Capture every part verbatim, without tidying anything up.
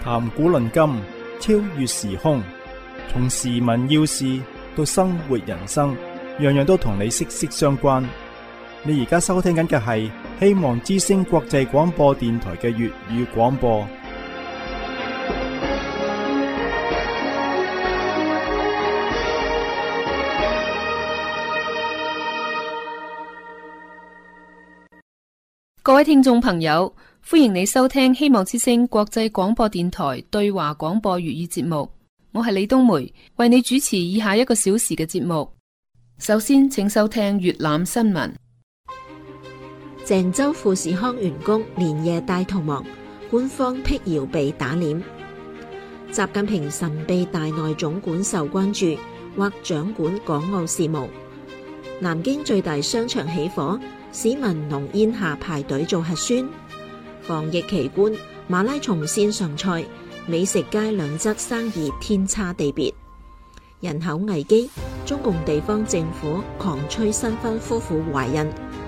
談古論今，超越時空，從時聞要事到生活人生，樣樣都同你息息相關。你而家收聽緊嘅係希望之聲國際廣播電台嘅粵語廣播。 各位聽眾朋友，歡迎你收聽希望之聲國際廣播電台對華廣播粵語節目。我係李冬梅，為你主持以下一個小時嘅節目。首先，請收聽粵覽新聞。 鄭州富士康員工連夜大逃亡，官方辟謠被打臉。習近平神秘大內總管受關注，或掌管港澳事務。南京最大商場起火，市民濃煙下排隊做核酸。防疫奇觀，馬拉松線上賽，美食街兩側生意天差地別。人口危機，中共地方政府狂催新婚夫婦懷孕。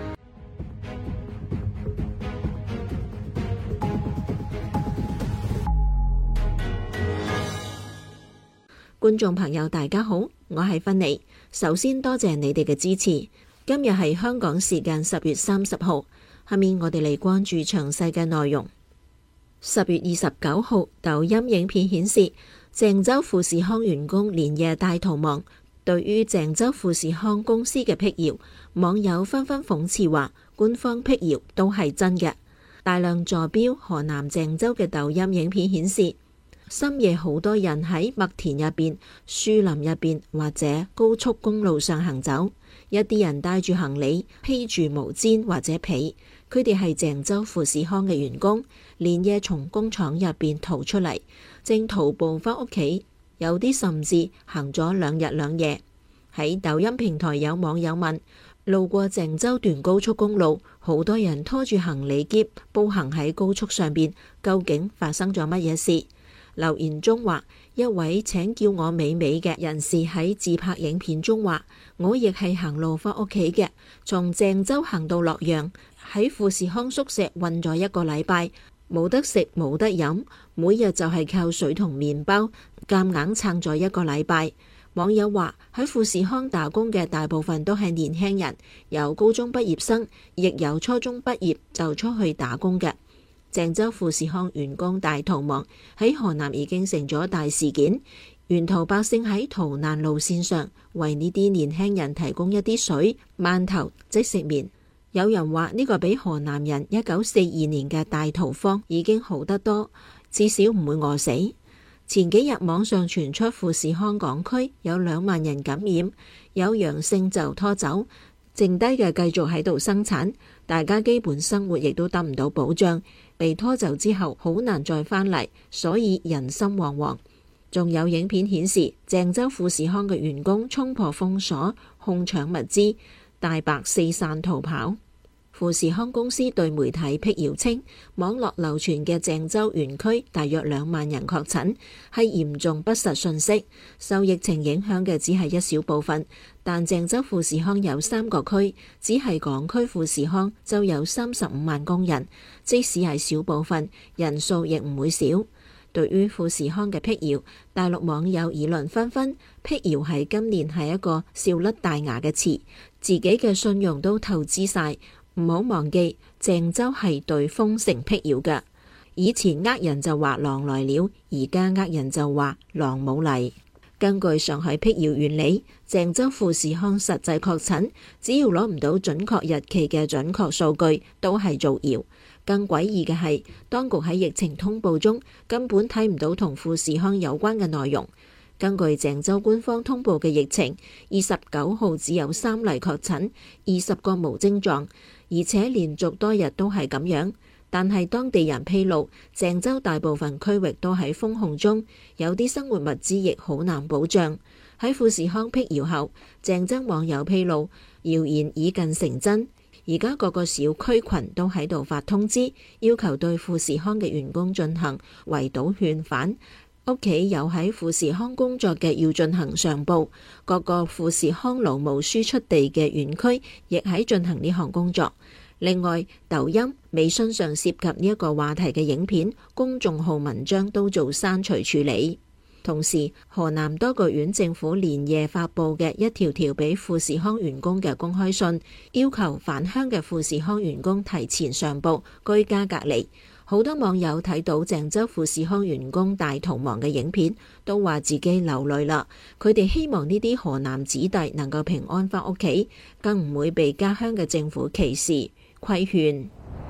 觀眾朋友大家好，我係芬妮。首先多謝你哋嘅支持。今日係香港時間十月三十號，下面我哋嚟關注詳細嘅內容。十月二十九號，抖音影片顯示鄭州富士康員工連夜大逃亡。對於鄭州富士康公司嘅辟謠，網友紛紛諷刺話官方辟謠都係真嘅。大量坐標河南鄭州嘅抖音影片顯示，深夜好多人喺麥田入邊、樹林入邊或者高速公路上行走，一啲人帶住行李，披住毛氈或者被，佢哋係鄭州富士康嘅員工，連夜從工廠入邊逃出嚟，正徒步返屋企，有啲甚至行咗兩日兩夜。喺抖音平台有網友問，路過鄭州段高速公路，好多人拖住行李篋步行喺高速上邊，究竟發生咗乜嘢事？留言中話，一位請叫我美美嘅人士喺自拍影片中話，我亦係行路返屋企嘅，從鄭州行到洛陽，喺富士康宿舍混咗一個禮拜，冇得食冇得飲，每日就係靠水同麵包，夾硬撐咗一個禮拜。網友話，喺富士康打工嘅大部分都係年輕人，有高中畢業生，亦有初中畢業就出去打工嘅。鄭州富士康員工大逃亡喺河南已經成咗大事件，沿途百姓喺逃難路線上為呢啲年輕人提供一啲水、饅頭、即食麵。有人話呢個比河南人一九四二年嘅大逃荒已經好得多，至少唔會餓死。前幾日網上傳出富士康港區有兩萬人感染，有陽性就拖走，剩低嘅繼續喺度生產，大家基本生活亦都得唔到保障。被拖走之後好難再返嚟，所以人心惶惶。仲有影片顯示鄭州富士康嘅員工衝破封鎖，哄搶物資，大白四散逃跑。富士康公司對媒體辟謠稱，網絡流傳嘅鄭州園區大約兩萬人確診，係嚴重不實信息。受疫情影響嘅只係一小部分，但鄭州富士康有三個區，只係港區富士康就有三十五萬工人，即使係小部分，人數亦唔會少。對於富士康嘅辟謠，大陸網友議論紛紛，辟謠喺今年係一個笑甩大牙嘅詞，自己嘅信用都透支晒。唔好忘記，鄭州係對封城辟謠嘅。以前呃人就話狼來了，而家呃人就話狼冇嚟。根據上海辟謠原理，鄭州富士康實際確診，只要攞唔到準確日期嘅準確數據，都係造謠。更詭異嘅係，當局喺疫情通報中根本睇唔到同富士康有關嘅內容。根據鄭州官方通報嘅疫情，二十九號只有三例確診，二十個無症狀，而且連續多日都係咁樣。但係當地人披露，鄭州大部分區域都喺封控中，有啲生活物資亦好難保障。喺富士康辟謠後，鄭州網友披露，謠言已近成真。而家各個小區群都喺度發通知，要求對富士康嘅員工進行圍堵勸返。屋企有喺富士康工作嘅要進行上報，各個富士康勞務輸出地嘅園區亦喺進行呢項工作。 另外，抖音、微信上涉及呢一個話題嘅影片、公眾號文章都做刪除處理。同時，河南多個縣政府連夜發布嘅一條條俾富士康員工嘅公開信，要求返鄉嘅富士康員工提前上報居家隔離。好多網友睇到鄭州富士康員工大逃亡嘅影片，都話自己流淚啦。佢哋希望呢啲河南子弟能夠平安返屋企，更唔會被家鄉嘅政府歧視規勸。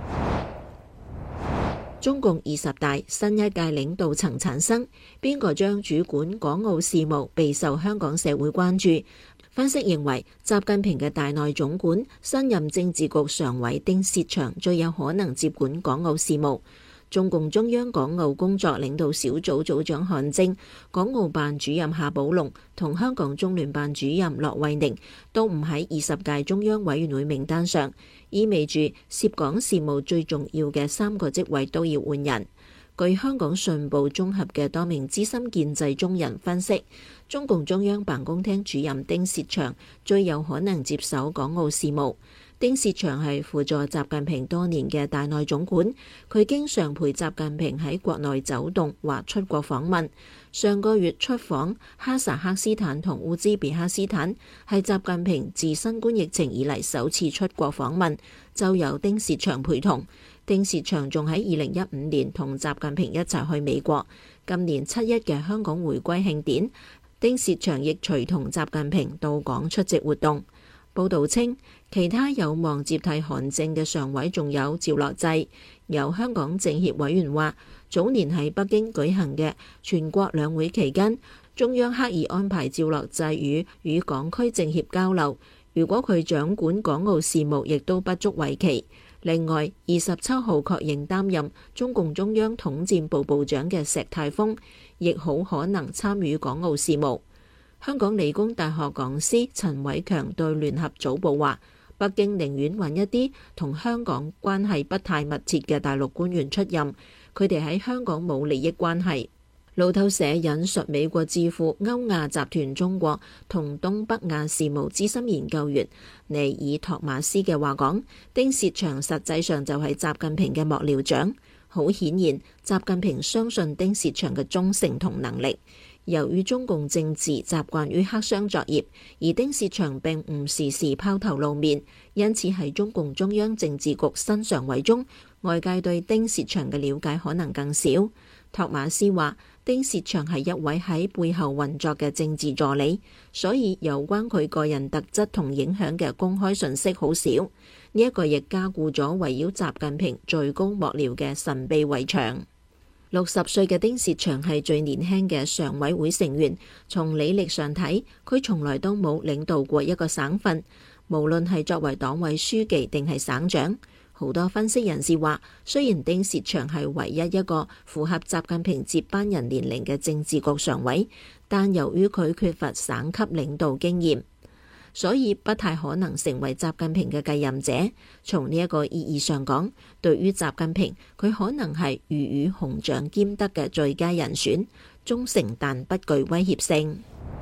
中共二十大新一屆領導層產生，邊個將主管港澳事務備受香港社會關注。分析認為，習近平嘅大內總管、新任政治局常委丁薛祥最有可能接管港澳事務。中共中央港澳工作領導小組組長韓正、港澳辦主任夏寶龍同香港中聯辦主任駱惠寧都唔喺二十屆中央委員會名單上，意味住涉港事務最重要嘅三個職位都要換人。據香港信報綜合嘅多名資深建制中人分析，中共中央辦公廳主任丁薛祥最有可能接手港澳事務。丁薛祥係輔助習近平多年嘅大內總管，佢經常陪習近平喺國內走動或出國訪問。上個月出訪哈薩克斯坦同烏茲別克斯坦，係習近平自新冠疫情以嚟首次出國訪問，就由丁薛祥陪同。丁薛祥仲喺二零一五年同習近平一齊去美國。今年七一嘅香港回歸慶典，丁薛祥亦隨同習近平到港出席活動。報導稱，其他有望接替韓正嘅常委仲有趙樂際。有香港政協委員話，早年喺北京舉行嘅全國兩會期間，中央刻意安排趙樂際與與港區政協交流。如果佢掌管港澳事務，亦都不足為奇。另外，二十七號確認擔任中共中央統戰部部長嘅石泰峰，亦好可能參與港澳事務。香港理工大學講師陳偉強對聯合早報話，北京寧願揾一啲同香港關係不太密切嘅大陸官員出任，佢哋喺香港冇利益關係。路透社引述美國智庫歐亞集團中國同東北亞事務資深研究員尼爾托馬斯嘅話講，丁薛祥實際上就係習近平嘅幕僚長。好顯然，習近平相信丁薛祥嘅忠誠同能力。由於中共政治習慣於黑箱作業，而丁薛祥並唔時時拋頭露面，因此喺中共中央政治局新常委中，外界對丁薛祥嘅了解可能更少。托馬斯話，丁薛祥係一位喺背後運作嘅政治助理，所以有關佢個人特質同影響嘅公開信息好少。呢一個亦加固咗圍繞習近平最高幕僚嘅神秘圍牆。六十歲嘅丁薛祥係最年輕嘅常委會成員，從履歷上睇，佢從來都冇領導過一個省份，無論係作為黨委書記定係省長。好多分析人士話，雖然丁薛祥係唯一一個符合習近平接班人年齡嘅政治局常委，但由於佢缺乏省級領導經驗，所以不太可能成為習近平嘅繼任者。從呢一個意義上講，對於習近平，佢可能係魚與熊掌兼得嘅最佳人選，忠誠但不具威脅性。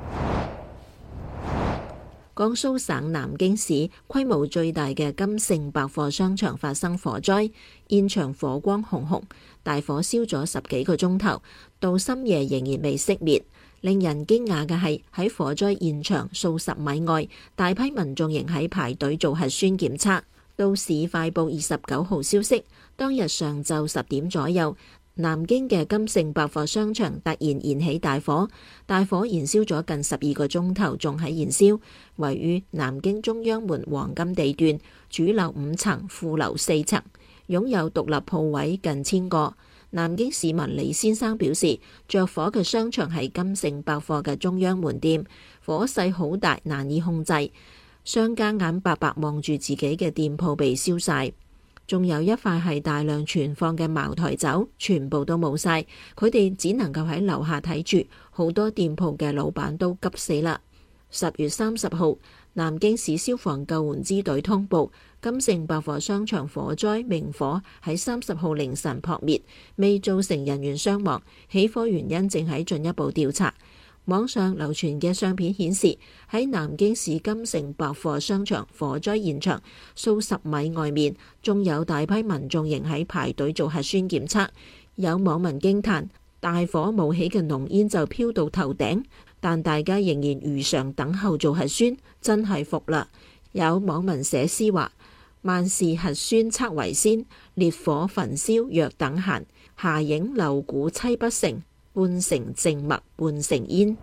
江蘇省南京市規模最大嘅金盛百貨商場發生火災，現場火光熊熊，大火燒咗十幾個鐘頭，到深夜仍然未熄滅。令人驚訝嘅係，喺火災現場數十米外，大批民眾仍喺排隊做核酸檢測。到市快報二十九號消息，當日上晝十點左右，南京嘅金盛百貨商場突然燃起大火，大火燃燒咗近十二個鐘頭，仲喺燃燒。位於南京中央門黃金地段，主樓五層，副樓四層，擁有獨立鋪位近千個。南京市民李先生表示，着火嘅商場係金盛百貨嘅中央門店，火勢好大，難以控制。商家眼白白望住自己嘅店鋪被燒晒，仲有一塊係大量存放嘅茅台酒，全部都冇晒。佢哋只能夠喺樓下睇住，好多店鋪嘅老闆都急死啦。十月三十號，南京市消防救援支隊通報，金盛百貨商場火災明火喺三十號凌晨撲滅，未造成人員傷亡，起火原因正喺進一步調查。 網上流傳嘅相片顯示，喺南京市金城百貨商場火災現場數十米外面，仲有大批民眾仍喺排隊做核酸檢測。有網民驚嘆，大火冒起嘅濃煙就飄到頭頂，但大家仍然如常等候做核酸，真係服啦。有網民寫詩話：萬事核酸測為先，烈火焚燒若等閒，霞影樓鼓凄不成，半城靜默半城煙。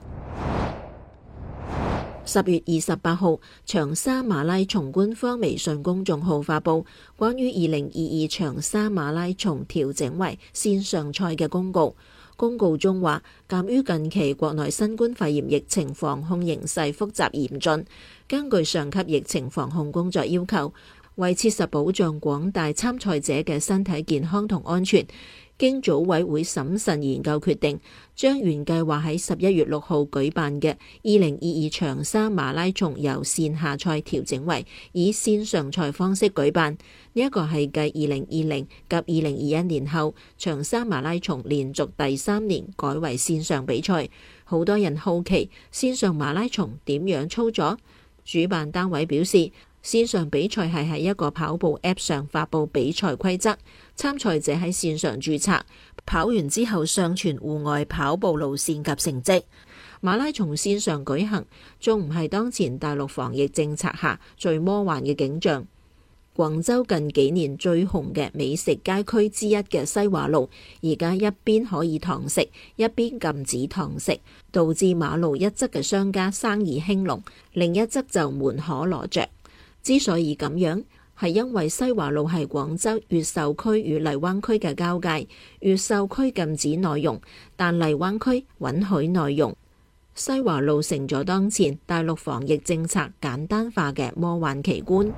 十月二十八號，長沙馬拉松官方微信公眾號發布關於二零二二長沙馬拉松調整為線上賽嘅公告。公告中話，鑑於近期國內新冠肺炎疫情防控形勢複雜嚴峻，根據上級疫情防控工作要求，為切實保障廣大參賽者嘅身體健康同安全，經組委會審慎研究決定，將原計劃喺十一月六號舉辦嘅二零二二長沙馬拉松由線下賽調整為以線上賽方式舉辦。呢一個係繼二零二零及二零二一年後，長沙馬拉松連續第三年改為線上比賽。好多人好奇線上馬拉松點樣操作。主辦單位表示，線上比賽係喺一個跑步 App 上發佈比賽規則，參賽者喺線上註冊，跑完之後上傳戶外跑步路線及成績。馬拉松線上舉行，仲唔係當前大陸防疫政策下最魔幻嘅景象。廣州近幾年最紅嘅美食街區之一嘅西華路，而家一邊可以堂食，一邊禁止堂食，導致馬路一側嘅商家生意興隆，另一側就門可羅雀。之所以咁樣，係因為西華路係廣州越秀區與荔灣區嘅交界，越秀區禁止內容，但荔灣區允許內容。西華路成咗當前大陸防疫政策簡單化嘅魔幻奇觀。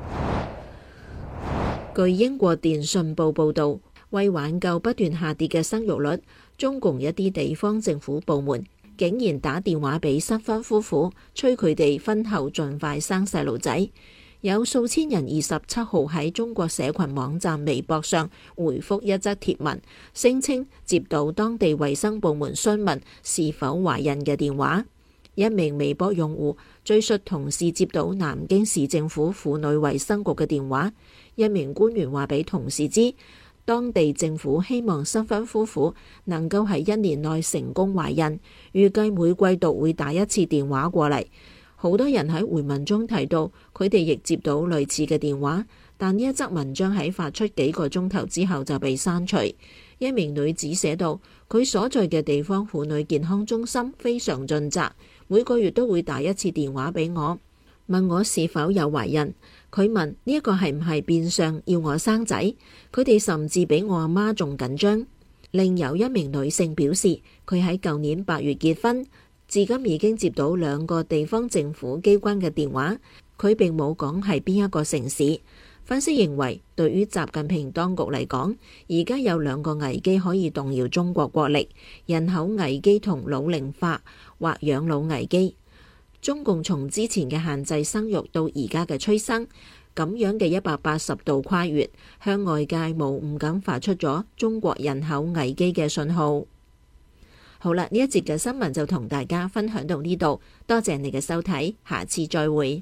據英國電訊報報導，為挽救不斷下跌嘅生育率，中共一啲地方政府部門竟然打電話俾新婚夫婦，催佢哋婚後盡快生細路仔。有數千人二十七號喺中國社群網站微博上回覆一則貼文，聲稱接到當地衛生部門詢問是否懷孕嘅電話。一名微博用戶敘述同事接到南京市政府婦女衛生局嘅電話，一名官員話俾同事知，當地政府希望新婚夫婦能夠喺一年內成功懷孕，預計每季度會打一次電話過嚟。好多人喺回文中提到，佢哋亦接到類似嘅電話，但呢一則文章喺發出幾個鐘頭之後就被刪除。一名女子寫道，佢所在嘅地方婦女健康中心非常盡責，每個月都會打一次電話俾我，問我是否有懷孕。佢問呢一個係唔係變相要我生仔？佢哋甚至比我阿媽仲緊張。另有一名女性表示，佢喺舊年八月結婚，至今已經接到兩個地方政府機關嘅電話，佢並冇講係邊一個城市。分析認為，對於習近平當局嚟講，而家有兩個危機可以動搖中國國力：人口危機同老齡化或養老危機。中共從之前嘅限制生育到而家嘅催生，咁樣嘅一百八十度跨越，向外界無誤咁發出咗中國人口危機嘅信號。好啦，呢一節嘅新聞就同大家分享到呢度，多謝你嘅收睇，下次再會。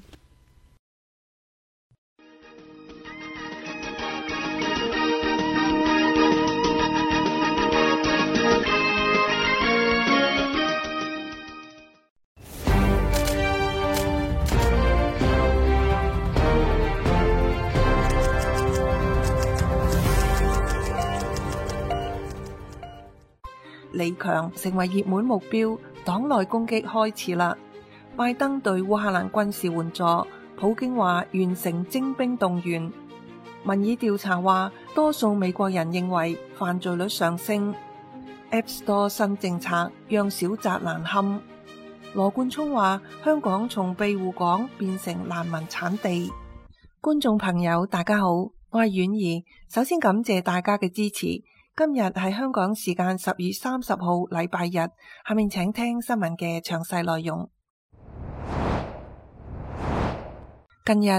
李強成為熱門目標，黨內攻擊開始啦。拜登對烏克蘭軍事援助，普京話完成徵兵動員。民意調查話，多數美國人認為犯罪率上升。App Store 新政策讓小宅難堪。羅冠聰話，香港從庇護港變成難民產地。觀眾朋友大家好，我係婉兒，首先感謝大家嘅支持。今日係香港時間十月三十號禮拜日，下面請聽新聞嘅詳細內容。近日，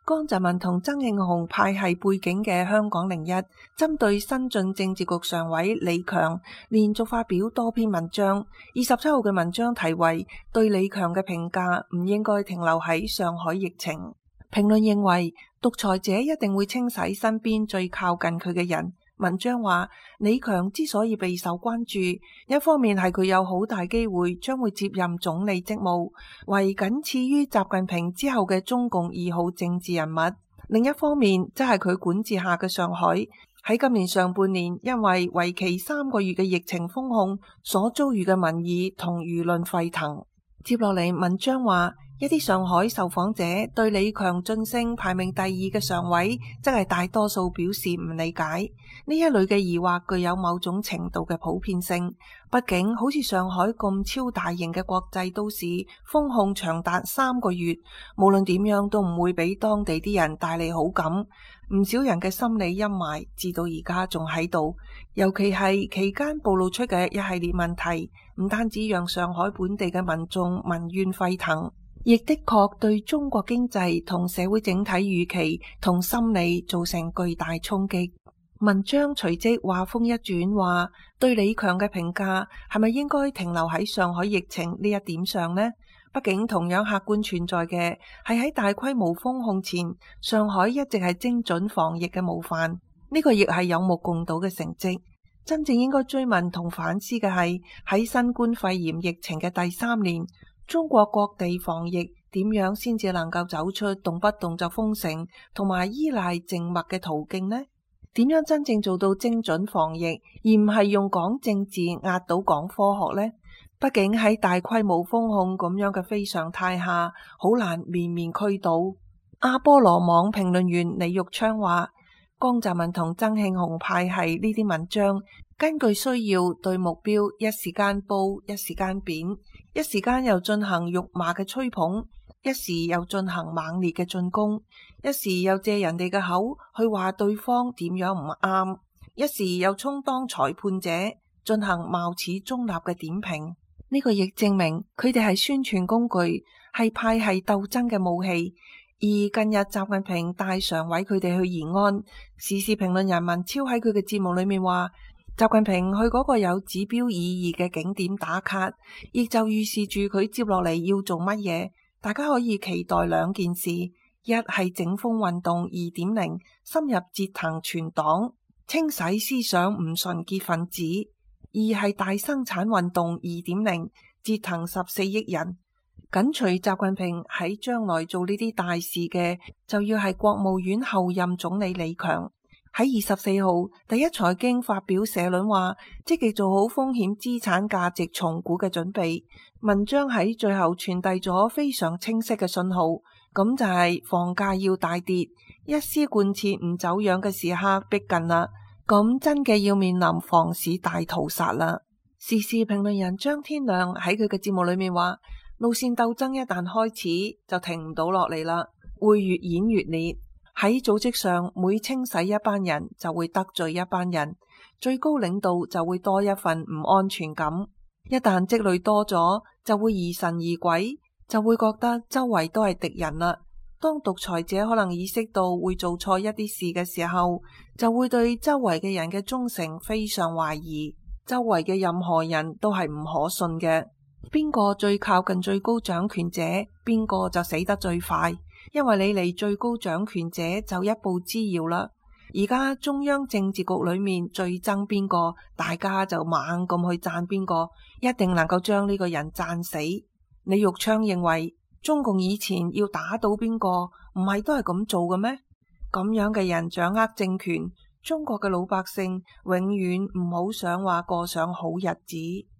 江澤民同曾慶紅派系背景嘅香港零一，針對新晉政治局常委李強，連續發表多篇文章。二十七號嘅文章題為對李強嘅評價唔應該停留喺上海疫情。評論認為，獨裁者一定會清洗身邊最靠近佢嘅人。文章話，李強之所以備受關注，一方面係佢有好大機會將會接任總理職務，為僅次於習近平之後嘅中共二號政治人物；另一方面，即係佢管治下嘅上海喺今年上半年因為為期三個月嘅疫情封控所遭遇嘅民意同輿論沸騰。接落嚟，文章話，一啲上海受訪者對李強晉升排名第二嘅常委，則係大多數表示唔理解。呢一類嘅疑惑具有某種程度嘅普遍性。畢竟好似上海咁超大型嘅國際都市，封控長達三個月，無論點樣都唔會俾當地啲人帶嚟好感。唔少人嘅心理陰霾至到而家仲喺度，尤其係期間暴露出嘅一系列問題，唔單止讓上海本地嘅民眾民怨沸騰，亦的確對中國經濟同社會整體預期同心理造成巨大衝擊。文章隨即話風一轉，話對李強嘅評價係咪應該停留喺上海疫情呢一點上呢？畢竟同樣客觀存在嘅係喺大規模封控前，上海一直係精準防疫嘅模範，呢個亦係有目共睹嘅成績。真正應該追問同反思嘅係喺新冠肺炎疫情嘅第三年，中國各地防疫點樣先至能夠走出動不動就封城同埋依賴靜默嘅途徑呢？點樣真正做到精準防疫，而唔係用講政治壓倒講科學呢？畢竟喺大規模封控咁樣嘅非常態下，好難面面俱到。阿波羅網評論員李玉昌話，江澤民同曾慶紅派系呢啲文章，根據需要對目標一時間褒一時間貶，一時間又進行辱罵嘅吹捧，一時又進行猛烈嘅進攻，一時又借人哋嘅口去話對方點樣唔啱，一時又充當裁判者進行貌似中立嘅點評。呢個亦證明佢哋係宣傳工具，係派系鬥爭嘅武器。而近日習近平帶常委佢哋去延安，時事評論人文超喺佢嘅節目裏面話，習近平去嗰個有指標意義嘅景點打卡，亦就預示住佢接落嚟要做乜嘢。大家可以期待兩件事：一係整風運動二點零，深入折騰全黨，清洗思想唔純潔分子；二係大生產運動二點零，折騰十四億人。緊隨習近平喺將來做呢啲大事嘅，就要係國務院後任總理李強。喺二十四號，第一財經發表社論話，積極做好風險資產價值重估嘅準備。文章喺最後傳遞咗非常清晰嘅信號，咁就係房價要大跌，一絲貫徹唔走樣嘅時刻逼近啦。咁真嘅要面臨房市大屠殺啦。時事評論人張天亮喺佢嘅節目裏面話，路線鬥爭一旦開始就停唔到落嚟啦，會越演越烈。喺組織上，每清洗一班人就會得罪一班人，最高領導就會多一份唔安全感。一旦積累多咗，就會疑神疑鬼，就會覺得周圍都係敵人啦。當獨裁者可能意識到會做錯一啲事嘅時候，就會對周圍嘅人嘅忠誠非常懷疑，周圍嘅任何人都係唔可信嘅。邊個最靠近最高掌權者，邊個就死得最快，因為你離最高掌權者就一步之遙啦。而家中央政治局裏面最憎邊個，大家就猛咁去讚邊個，一定能夠將呢個人讚死。李玉昌認為，中共以前要打倒邊個，唔係都係咁做嘅咩？咁樣嘅人掌握政權，中國嘅老百姓永遠唔好想話過上好日子。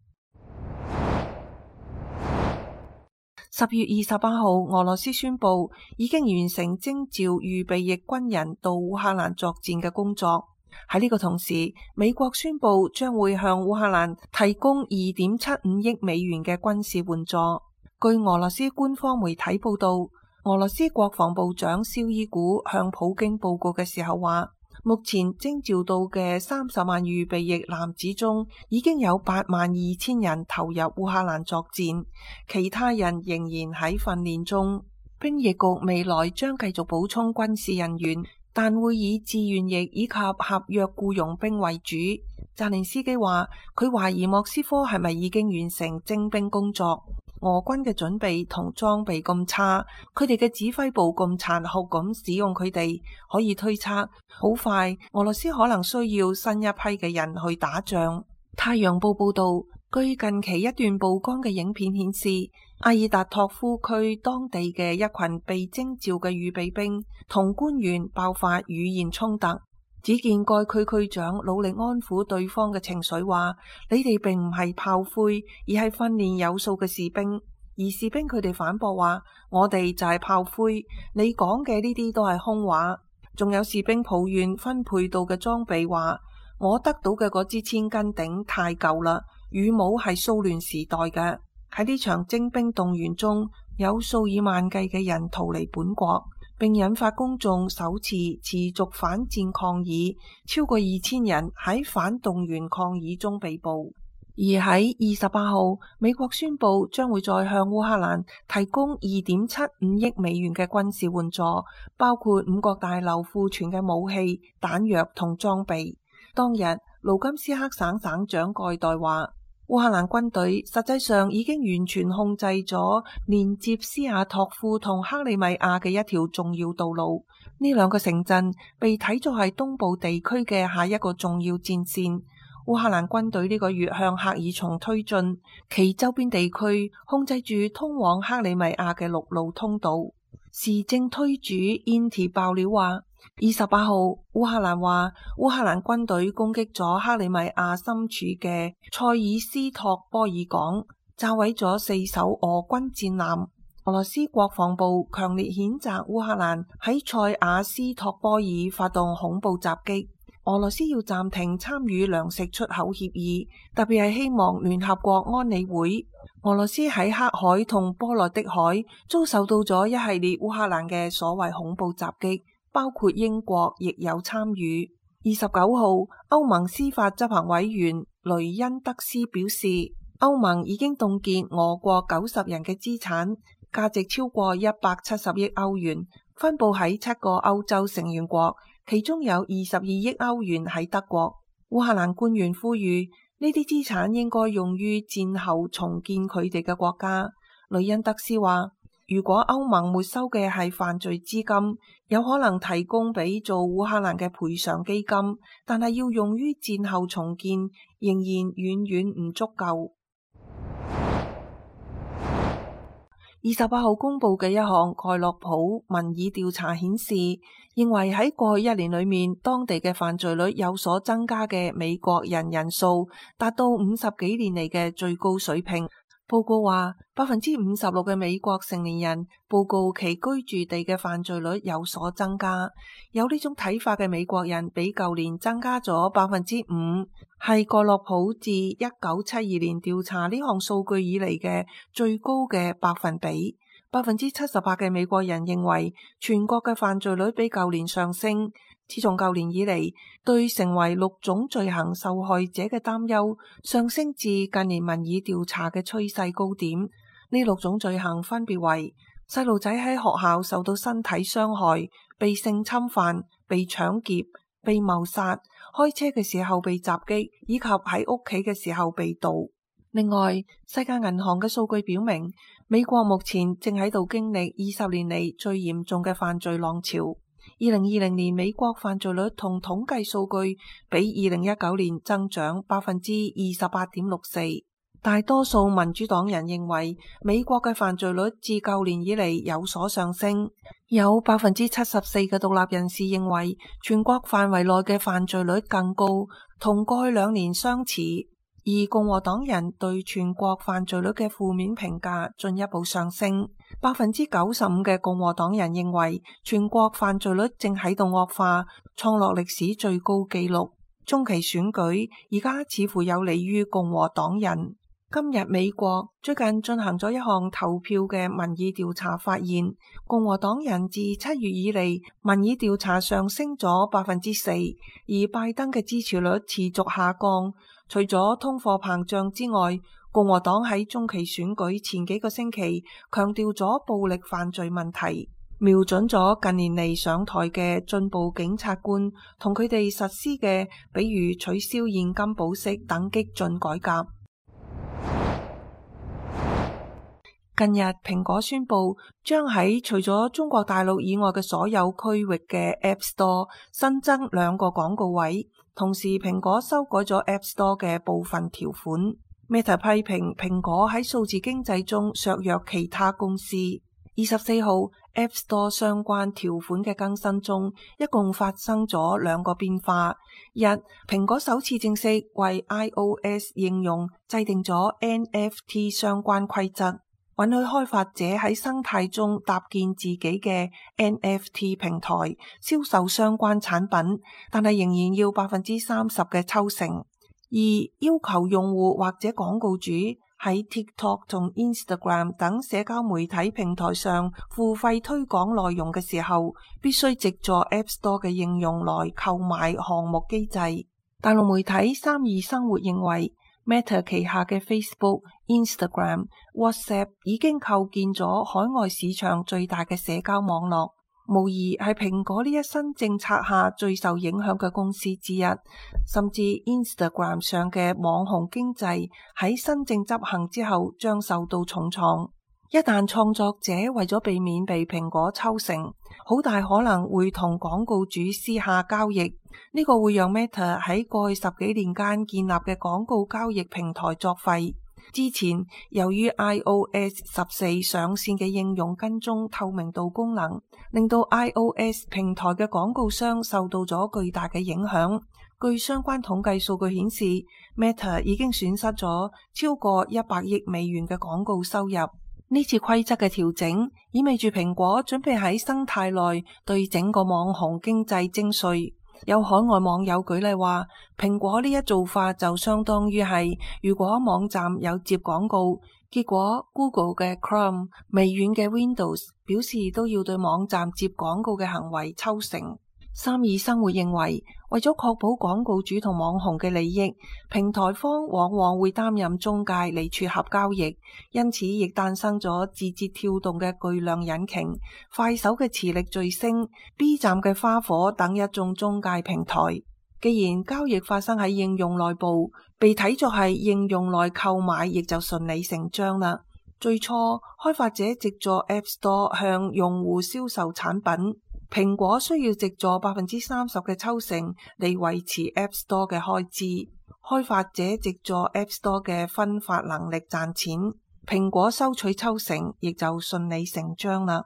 十月二十八號，俄羅斯宣布已經完成徵召預備役軍人到烏克蘭作戰嘅工作。喺呢個同時，美國宣布將會向烏克蘭提供二點七五億美元嘅軍事援助。據俄羅斯官方媒體報道，俄羅斯國防部長紹伊古向普京報告嘅時候話，目前徵召到嘅三十萬預備役男子中，已經有八萬二千人投入烏克蘭作戰，其他人仍然喺訓練中。 兵役局未來將繼續補充軍事人員，但會以志願役以及合約僱傭兵為主。澤連斯基話，佢懷疑莫斯科係咪已經完成徵兵工作？俄軍嘅準備同裝備咁差，佢哋嘅指揮部咁殘酷咁使用佢哋，可以推測好快俄羅斯可能需要新一批嘅人去打仗。太陽報報道，據近期一段曝光嘅影片顯示，阿爾達托夫區當地嘅一群被徵召嘅預備兵同官員爆發語言衝突。只見該區區長努力安撫對方嘅情緒，話：你哋並唔係炮灰，而係訓練有素嘅士兵。而士兵佢哋反駁話：我哋就係炮灰，你講嘅呢啲都係空話。仲有士兵抱怨分配到嘅裝備，話：我得到嘅嗰支千斤頂太舊啦，羽毛係蘇聯時代嘅。喺呢場徵兵動員中，有數以萬計嘅人逃離本國，並引發公眾首次持續反戰抗議，超過二千人喺反動員抗議中被捕。而喺二十八號，美國宣布將會再向烏克蘭提供二點七五億美元嘅軍事援助，包括五角大樓庫存嘅武器、彈藥同裝備。當日，盧甘斯克省省長蓋代話，烏克蘭軍隊實際上已經完全控制咗連接斯亞托夫同克里米亞嘅一條重要道路。呢兩個城鎮被睇作係東部地區嘅下一個重要戰線。烏克蘭軍隊呢個月向赫爾松推進，其周邊地區控制住通往克里米亞嘅陸路通道。時政推主 Inti 爆料話，二十八號烏克蘭話烏克蘭軍隊攻擊咗克里米亞深處嘅塞爾斯托波爾港，炸毀咗四艘俄軍戰艦。俄羅斯國防部強烈譴責烏克蘭喺塞爾斯托波爾發動恐怖襲擊。俄羅斯要暫停參與糧食出口協議，特別係希望聯合國安理會。俄羅斯喺黑海同波羅的海遭受到咗一系列烏克蘭嘅所謂恐怖襲擊，包括英國亦有參與。二十九號，歐盟司法執行委員雷恩德斯表示，歐盟已經凍結俄國九十人嘅資產，價值超過一百七十億歐元，分佈喺七個歐洲成員國。其中有二十二億歐元喺德國。烏克蘭官員呼籲呢啲資產應該用於戰後重建佢哋嘅國家。雷恩德斯話，如果歐盟沒收嘅係犯罪資金，有可能提供俾做烏克蘭嘅賠償基金，但係要用於戰後重建，仍然遠遠唔足夠。二十八號公布嘅一項蓋洛普民意調查顯示，認為喺過去一年裏面，當地嘅犯罪率有所增加嘅美國人人數達到五十幾年嚟嘅最高水平。報告話，百分之五十六嘅美國成年人報告其居住地嘅犯罪率有所增加。有呢種睇法嘅美國人比舊年增加咗百分之五，係蓋洛普自一九七二年調查呢項數據以嚟嘅最高嘅百分比。百分之七十八嘅美國人認為全國嘅犯罪率比舊年上升。自從舊年以嚟，對成為六種罪行受害者嘅擔憂上升至近年民意調查嘅趨勢高點。呢六種罪行分別為細路仔喺學校受到身體傷害、被性侵犯、被搶劫、被謀殺、開車嘅時候被襲擊，以及喺屋企嘅時候被盜。另外，世界銀行嘅數據表明，美國目前正喺度經歷二十年嚟最嚴重嘅犯罪浪潮。二零二零年美國犯罪率同統計數據比二零一九年增長百分之二十八點六四。大多數民主黨人認為美國嘅犯罪率自舊年以嚟有所上升，有百分之七十四嘅獨立人士認為全國範圍內嘅犯罪率更高，同過去兩年相似。而共和黨人對全國犯罪率嘅負面評價進一步上升，百分之九十五嘅共和黨人認為全國犯罪率正喺度惡化，創落歷史最高紀錄。中期選舉而家似乎有利於共和黨人。今日美國最近進行咗一項投票嘅民意調查，發現共和黨人自七月以嚟民意調查上升咗百分之四，而拜登嘅支持率持續下降。除咗通貨膨脹之外，共共和黨喺中期選舉前幾個星期強調咗暴力犯罪問題，瞄準咗近年嚟上台嘅進步警察官同佢哋實施嘅，比如取消現金保釋等激進改革。近日，蘋果宣布將喺除咗中國大陸以外嘅所有區域嘅 App Store 新增兩個廣告位，同時蘋果修改咗 App Store 嘅部分條款。Meta 批評蘋果喺數字經濟中削弱其他公司。二十四號 App Store 相關條款嘅更新中，一共發生咗兩個變化。一，蘋果首次正式為 iOS 應用制定咗 N F T 相關規則，允許開發者喺生態中搭建自己嘅 N F T 平台，銷售相關產品，但係仍然要百分之三十嘅抽成。二，要求用戶或者廣告主喺 TikTok 同 Instagram 等社交媒體平台上付費推廣內容嘅時候，必須藉助 App Store 嘅應用來購買項目機制。大陸媒體三二生活認為，Meta 旗下嘅 Facebook、Instagram、WhatsApp 已經構建咗海外市場最大嘅社交網絡，無疑係蘋果呢一新政策下最受影響嘅公司之一。甚至 Instagram 上嘅網紅經濟喺新政執行之後將受到重創。一旦創作者為咗避免被蘋果抽成，好大可能會同廣告主私下交易，呢個會讓 Meta 喺過去十幾年間建立嘅廣告交易平台作廢。之前由於 iOS 十四上線嘅應用跟蹤透明度功能，令到 iOS 平台嘅廣告商受到咗巨大嘅影響。據相關統計數據顯示， Meta 已經損失咗超過一百億美元嘅廣告收入。呢次規則嘅調整意味住蘋果準備喺生態內對整個網紅經濟徵稅。有海外網友舉例話，蘋果呢一做法就相當於係，如果網站有接廣告，結果 Google 嘅 Chrome、微軟嘅 Windows 表示都要對網站接廣告嘅行為抽成。三二生活認為，為咗確保廣告主同網紅嘅利益，平台方往往會擔任中介嚟撮合交易，因此亦誕生咗字節跳動嘅巨量引擎、快手嘅磁力巨星、B 站嘅花火等一眾中介平台。既然交易發生喺應用內部，被睇作係應用內購買，亦就順理成章啦。最初開發者藉助 App Store 向用戶銷售產品，蘋果需要藉助百分之三十嘅抽成嚟維持 App Store 嘅開支，開發者藉助 App Store 嘅分發能力賺錢，蘋果收取抽成亦就順理成章啦。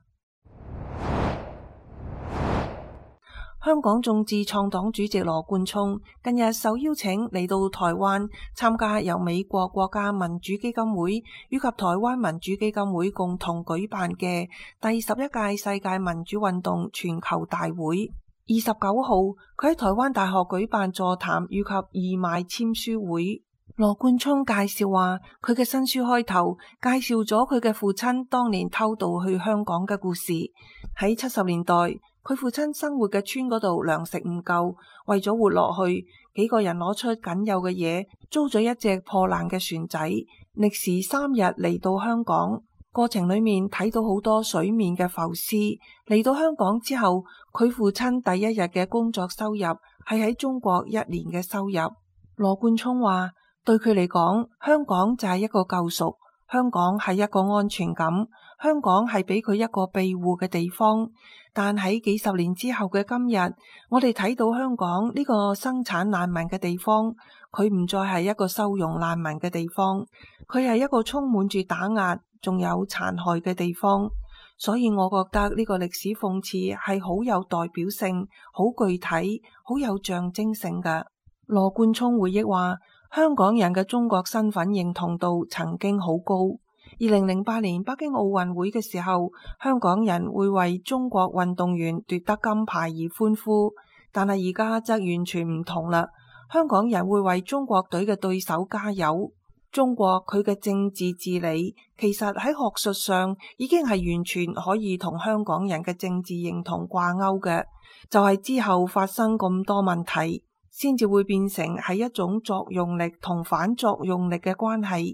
香港眾志創黨主席羅冠聰近日受邀請嚟到台灣參加由美國國家民主基金會以及台灣民主基金會共同舉辦嘅第十一屆世界民主運動全球大會。二十九號，佢喺台灣大學舉辦座談以及義賣簽書會。羅冠聰介紹話，佢嘅新書開頭介紹咗佢嘅父親當年偷渡去香港嘅故事。喺七十年代，佢父親生活嘅村嗰度糧食唔夠，為咗活落去，幾個人攞出僅有嘅嘢，租咗一隻破爛嘅船仔，歷時三日嚟到香港。過程裏面睇到好多水面嘅浮屍。嚟到香港之後，佢父親第一日嘅工作收入係喺中國一年嘅收入。羅冠聰話，對佢嚟講，香港就係一個救贖，香港係一個安全感，香港係俾佢一個庇護嘅地方。但喺幾十年之後嘅今日，我哋睇到香港呢個生產難民嘅地方，佢唔再係一個收容難民嘅地方，佢係一個充滿住打壓仲有殘害嘅地方。所以我覺得呢個歷史諷刺係好有代表性，好具體，好有象徵性嘅。羅冠聰回憶話，香港人嘅中國身份認同度曾經好高。二零零八年北京奧運會嘅時候，香港人會為中國運動員奪得金牌而歡呼，但係而家則完全唔同啦。香港人會為中國隊嘅對手加油。中國佢嘅政治治理其實喺學術上已經係完全可以同香港人嘅政治認同掛鈎嘅，就係之後發生咁多問題，先至會變成係一種作用力同反作用力嘅關係。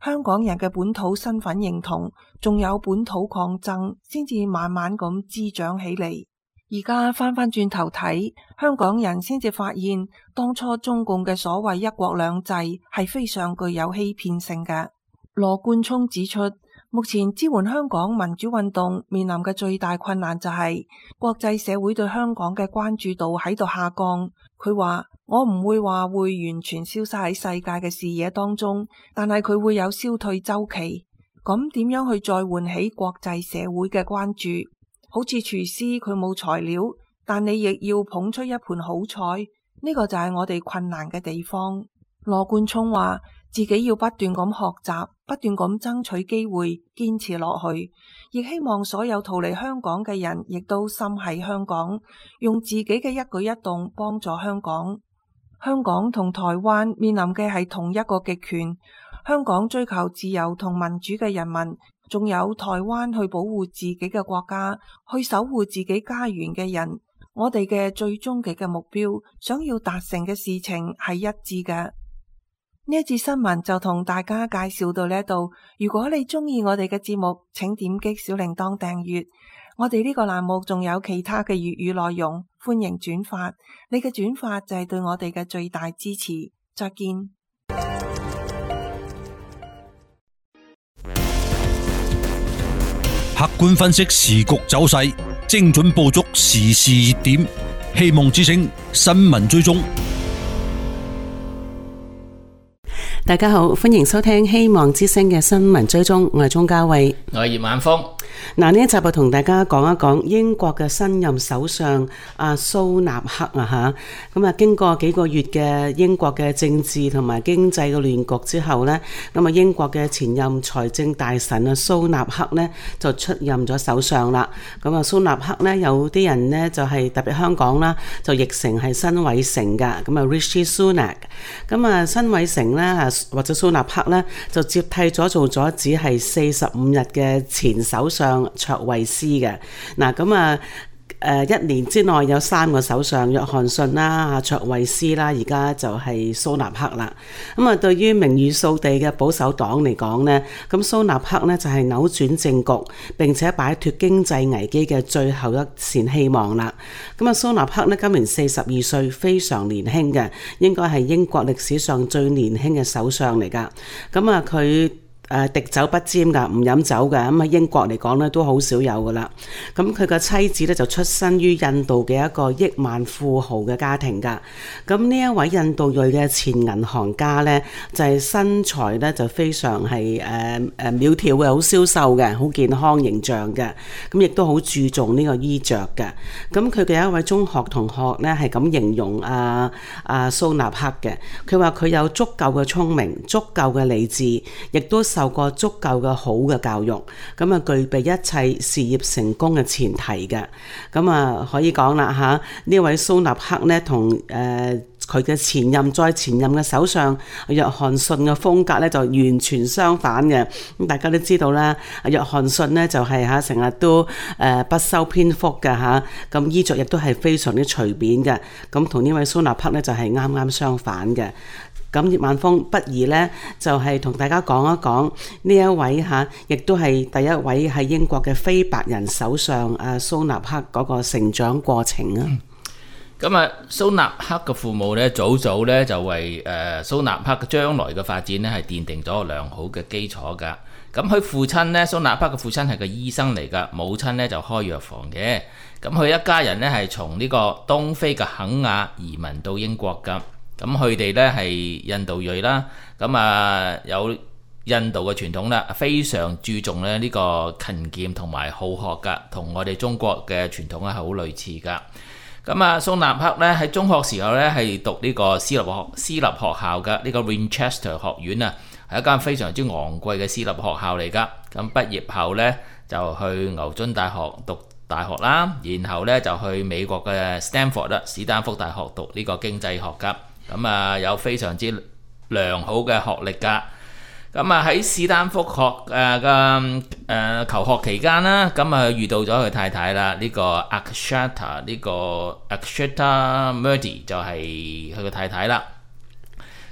香港人嘅本土身份認同，仲有本土抗爭，先至慢慢咁滋長起嚟。而家翻翻轉頭睇，香港人先至發現，當初中共嘅所謂一國兩制係非常具有欺騙性嘅。羅冠聰指出，目前支援香港民主運動面臨嘅最大困難就係國際社會對香港嘅關注度喺度下降。佢話：我唔會話會完全消失喺世界嘅視野當中，但係佢會有消退週期。咁點樣去再喚起國際社會嘅關注？好似廚師佢冇材料，但你亦要捧出一盤好菜，呢個就係我哋困難嘅地方。羅冠聰話：自己要不斷咁學習，不斷咁爭取機會，堅持落去。亦希望所有逃離香港嘅人，亦都心喺香港，用自己嘅一舉一動幫助香港。香港同台灣面臨嘅係同一個極權，香港追求自由同民主嘅人民，仲有台灣去保護自己嘅國家，去守護自己家園嘅人。我哋嘅最終極嘅目標，想要達成嘅事情係一致嘅。呢一節新聞就同大家介紹到呢度。如果你中意我哋嘅節目，請點擊小鈴鐺訂閱。我哋呢個欄目仲有其他嘅粵語內容，歡迎轉發。你嘅轉發就係對我哋嘅最大支持。再見。 客觀分析時局走勢，精準捕捉時事熱點。希望之聲新聞追蹤。 大家好，歡迎收聽希望之聲嘅新聞追蹤，我係鍾嘉慧， 我係葉晚峰。 嗱，呢一集我同大家講一講英國嘅新任首相阿蘇納克啊吓，咁啊經過幾個月嘅英國嘅政治同埋經濟嘅亂局之後呢，咁啊英國嘅前任財政大臣啊蘇納克呢就出任咗首相啦。咁啊蘇納克呢，有啲人呢就係特別香港啦，就譯成係辛偉誠噶，咁啊 Rishi Sunak。咁啊辛偉誠呢，或者蘇納克呢，就接替咗做咗只係四十五日嘅前首相卓慧思嘅。嗱咁啊誒一年之內有三個首相，約翰遜啦、卓慧思啦，而家就係蘇納克啦。咁啊對於名譽掃地嘅保守黨嚟講呢，咁蘇納克呢就係扭轉政局並且擺脫經濟危機嘅最後一線希望啦。咁啊蘇納克呢今年四十二歲，非常年輕嘅，應該係英國歷史上最年輕嘅首相嚟噶。咁啊佢誒滴酒不沾㗎，唔飲酒㗎，咁喺英國嚟講咧都好少有㗎啦。咁佢個妻子咧就出身於印度嘅一個億萬富豪嘅家庭㗎。咁呢一位印度裔嘅前銀行家咧，就係、是、身材咧就非常係誒誒苗條嘅，好消瘦嘅，好健康形象嘅。咁亦都好注重呢個衣着嘅。咁佢嘅一位中學同學咧係咁形容阿阿蘇納克嘅，佢話佢有足夠嘅聰明、足夠嘅理智，亦都受過足夠嘅好嘅教育，咁啊具備一切事業成功嘅前提嘅。咁啊可以講啦嚇，呢位蘇納克呢，同誒佢嘅前任再前任嘅首相約翰遜嘅風格呢，就完全相反嘅。咁大家都知道啦，約翰遜呢就係嚇成日都誒不修邊幅嘅嚇，咁衣着亦都係非常之隨便嘅。咁同呢位蘇納克呢，就係啱啱相反嘅。咁葉晚風不如呢，就係、是、同大家講一講呢一位嚇，亦都係第一位喺英國嘅非白人首相啊蘇納克嗰個成長過程啊。 咁啊、嗯，蘇納克嘅父母呢，早早呢就為誒、呃、蘇納克嘅將來嘅發展呢係奠定咗良好嘅基礎㗎。咁佢父親呢，蘇納克嘅父親係個醫生嚟㗎，母親呢就開藥房嘅。咁佢一家人呢係從呢個東非嘅肯亞移民到英國㗎。咁佢哋咧係印度裔啦，咁啊有印度嘅傳統啦，非常注重咧呢個勤儉同埋好學噶，同我哋中國嘅傳統咧係好類似噶。咁啊蘇納克咧喺中學時候咧係讀呢個私立學私立學校嘅，呢個 Winchester 學院啊，係一間非常之昂貴嘅私立學校嚟噶。咁畢業後咧就去牛津大學讀大學啦，然後咧就去美國嘅 Stanford 啦，史丹福大學讀呢個經濟學噶。咁啊有非常之良好嘅學歷㗎。咁啊喺史丹福學誒嘅誒求學期間啦，咁啊遇到咗佢太太啦，呢、這個 Akshata 呢個 Akshata Murty 就係佢嘅太太啦。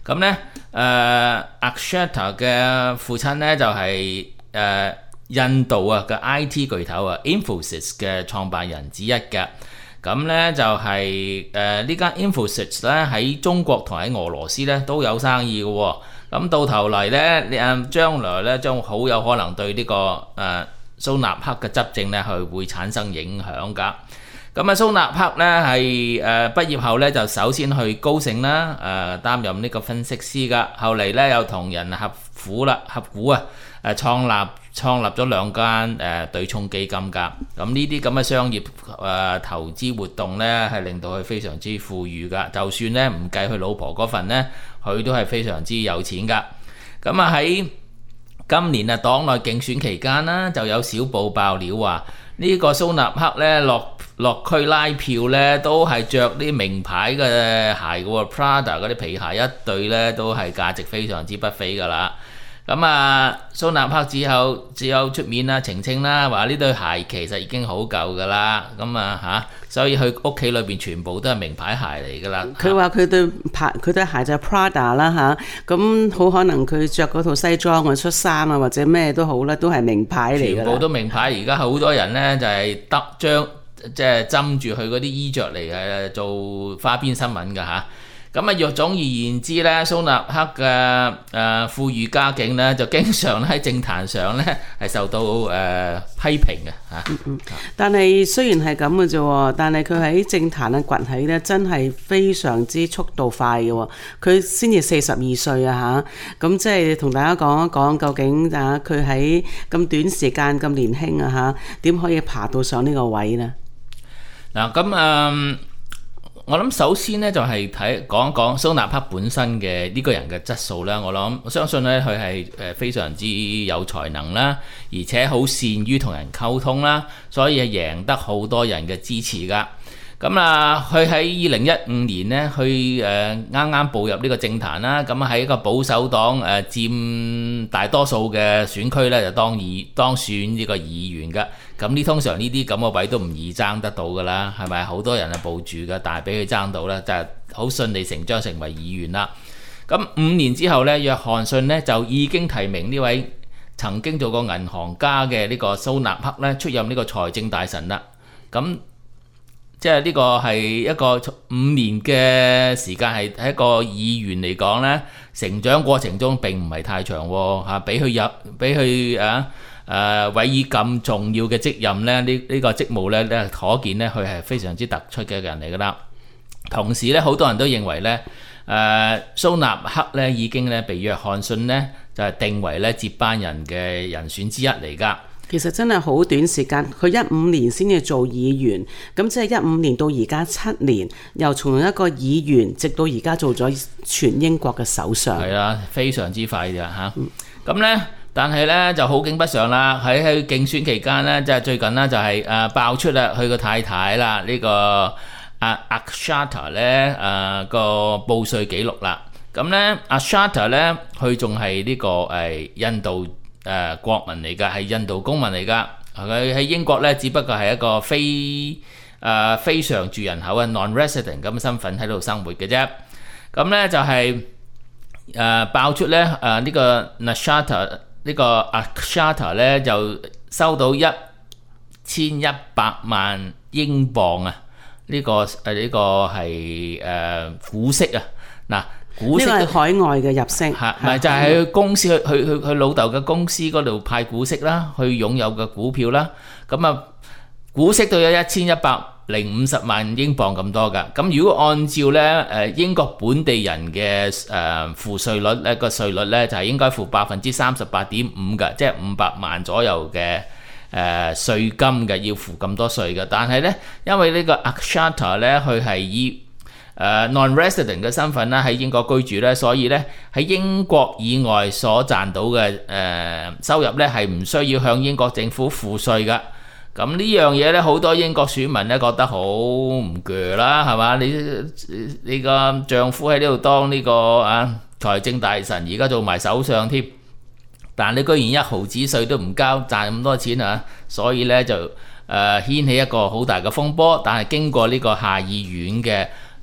咁咧誒 Akshata 嘅父親咧就係、是、誒、呃、印度啊嘅 I T 巨頭啊 Infosys 嘅創辦人之一嘅。咁咧就係誒呢間 Infosys 咧喺中國同喺俄羅斯咧都有生意嘅喎、哦。咁到頭嚟咧，誒將來咧將好有可能對呢、這個誒、呃、蘇納克嘅執政咧係會產生影響㗎。咁啊蘇納克咧係誒畢業後咧就首先去高盛啦，誒、呃、擔任呢個分析師㗎。後嚟咧又同人合股啦，合股啊誒創立。創立咗兩間誒對沖基金㗎，咁呢啲咁嘅商業誒、呃、投資活動呢，係令到佢非常之富裕㗎。就算呢唔計佢老婆嗰份呢，佢都係非常之有錢㗎。咁啊喺今年啊黨內競選期間啦，就有小報爆料話呢、這個蘇納克呢落落區拉票呢，都係着啲名牌嘅鞋嘅喎 ，Prada 嗰啲皮鞋一對呢，都係價值非常之不菲㗎啦。咁啊，蘇納克之後只有出面啦，澄清啦，話呢對鞋其實已經好舊噶啦。咁啊嚇，所以佢屋企裏邊全部都係名牌鞋嚟噶啦。 佢話佢對牌佢對鞋就係 Prada 啦嚇，咁好可能佢着嗰套西裝啊、恤衫啊或者咩都好啦，都係名牌嚟㗎。 全部都名牌，而家好多人咧就係得將即係針住佢嗰啲衣着嚟誒做花邊新聞㗎嚇。咁啊，若總而言之咧，蘇納克嘅誒、呃、富裕家境咧，就經常喺政壇上咧係受到誒、呃、批評嘅嚇。 嗯嗯。但係雖然係咁嘅啫，但係佢喺政壇嘅崛起咧，真係非常之速度快嘅喎。佢先至四十二歲啊嚇，咁即係同大家講一講，究竟啊佢喺咁短時間咁年輕啊嚇，點可以爬到上呢個位呢？ 嗱咁誒。我諗首先咧就係睇講一講蘇納克本身嘅呢個人嘅質素啦。我諗我相信咧佢係誒非常之有才能啦，而且好善於同人溝通啦，所以係贏得好多人嘅支持噶。咁啊，佢喺二零一五年呢，佢誒啱啱步入呢個政壇啦。咁喺一個保守黨誒佔大多數嘅選區咧，就當議當選呢個議員噶。咁呢通常呢啲咁嘅位都唔易爭得到噶啦，係咪？好多人係報住噶，但係俾佢爭到咧，就係好順理成章成為議員啦。咁五年之後咧，約翰遜呢就已經提名呢位曾經做過銀行家嘅呢個蘇納克咧出任呢個財政大臣啦。咁即係呢個係一個五年嘅時間，係喺一個議員嚟講咧，成長過程中並唔係太長喎嚇，俾佢入俾佢啊誒委以咁重要嘅職任咧，呢、這、呢個職務咧咧，可見咧佢係非常之突出嘅人嚟㗎啦。同時咧，好多人都認為咧，誒、呃、蘇納克咧已經咧被約翰遜咧就係、是、定為咧接班人嘅人選之一嚟㗎。 其實真係好短時間，佢一五年先至做議員，咁即係一五年到而家七年，又從一個議員直到而家做咗全英國嘅首相。係啊，非常之快㗎嚇。咁咧、嗯，但係咧就好景不常啦。喺喺競選期間咧，即係最近咧就係誒爆出啦，佢個太太啦，呢、這個阿 Akshata 咧誒個報稅記錄啦。咁咧 Akshata 咧，佢仲係呢個誒印度。誒、呃、國民嚟㗎，係印度公民嚟㗎。佢喺英國咧，只不過係一個非誒、呃、非常住人口嘅 non-resident 咁嘅身份喺度生活嘅啫。咁咧就係、是、誒、呃、爆出咧誒呢、呃這個 Nashata 呢個 Akshata 咧就收到一千一百萬英鎊啊！呢、這個誒呢、這個係誒、呃、股息啊嗱。股息呢個係海外嘅入息，係咪就係去公司去去去去老豆嘅公司嗰度派股息啦，去擁有嘅股票啦。咁啊，股息都有一千一百零五十萬英鎊咁多㗎。咁如果按照咧誒英國本地人嘅誒付稅率咧個稅率咧就係應該付百分之三十八點五㗎，即係五百萬左右嘅誒稅金嘅，要付咁多稅嘅。但係咧，因為呢個 Akshata 咧佢係以誒、uh, non-resident 嘅身份咧喺英國居住咧，所以咧喺英國以外所賺到嘅誒、呃、收入咧係唔需要向英國政府付稅噶。咁呢樣嘢咧，好多英國選民咧覺得好唔鋸啦，係嘛？你你個丈夫喺呢度當呢、這個啊財政大臣，而家做埋首相添，但你居然一毫子稅都唔交，賺咁多錢啊！所以咧就誒、呃、掀起一個好大嘅風波。但係經過呢個下議院嘅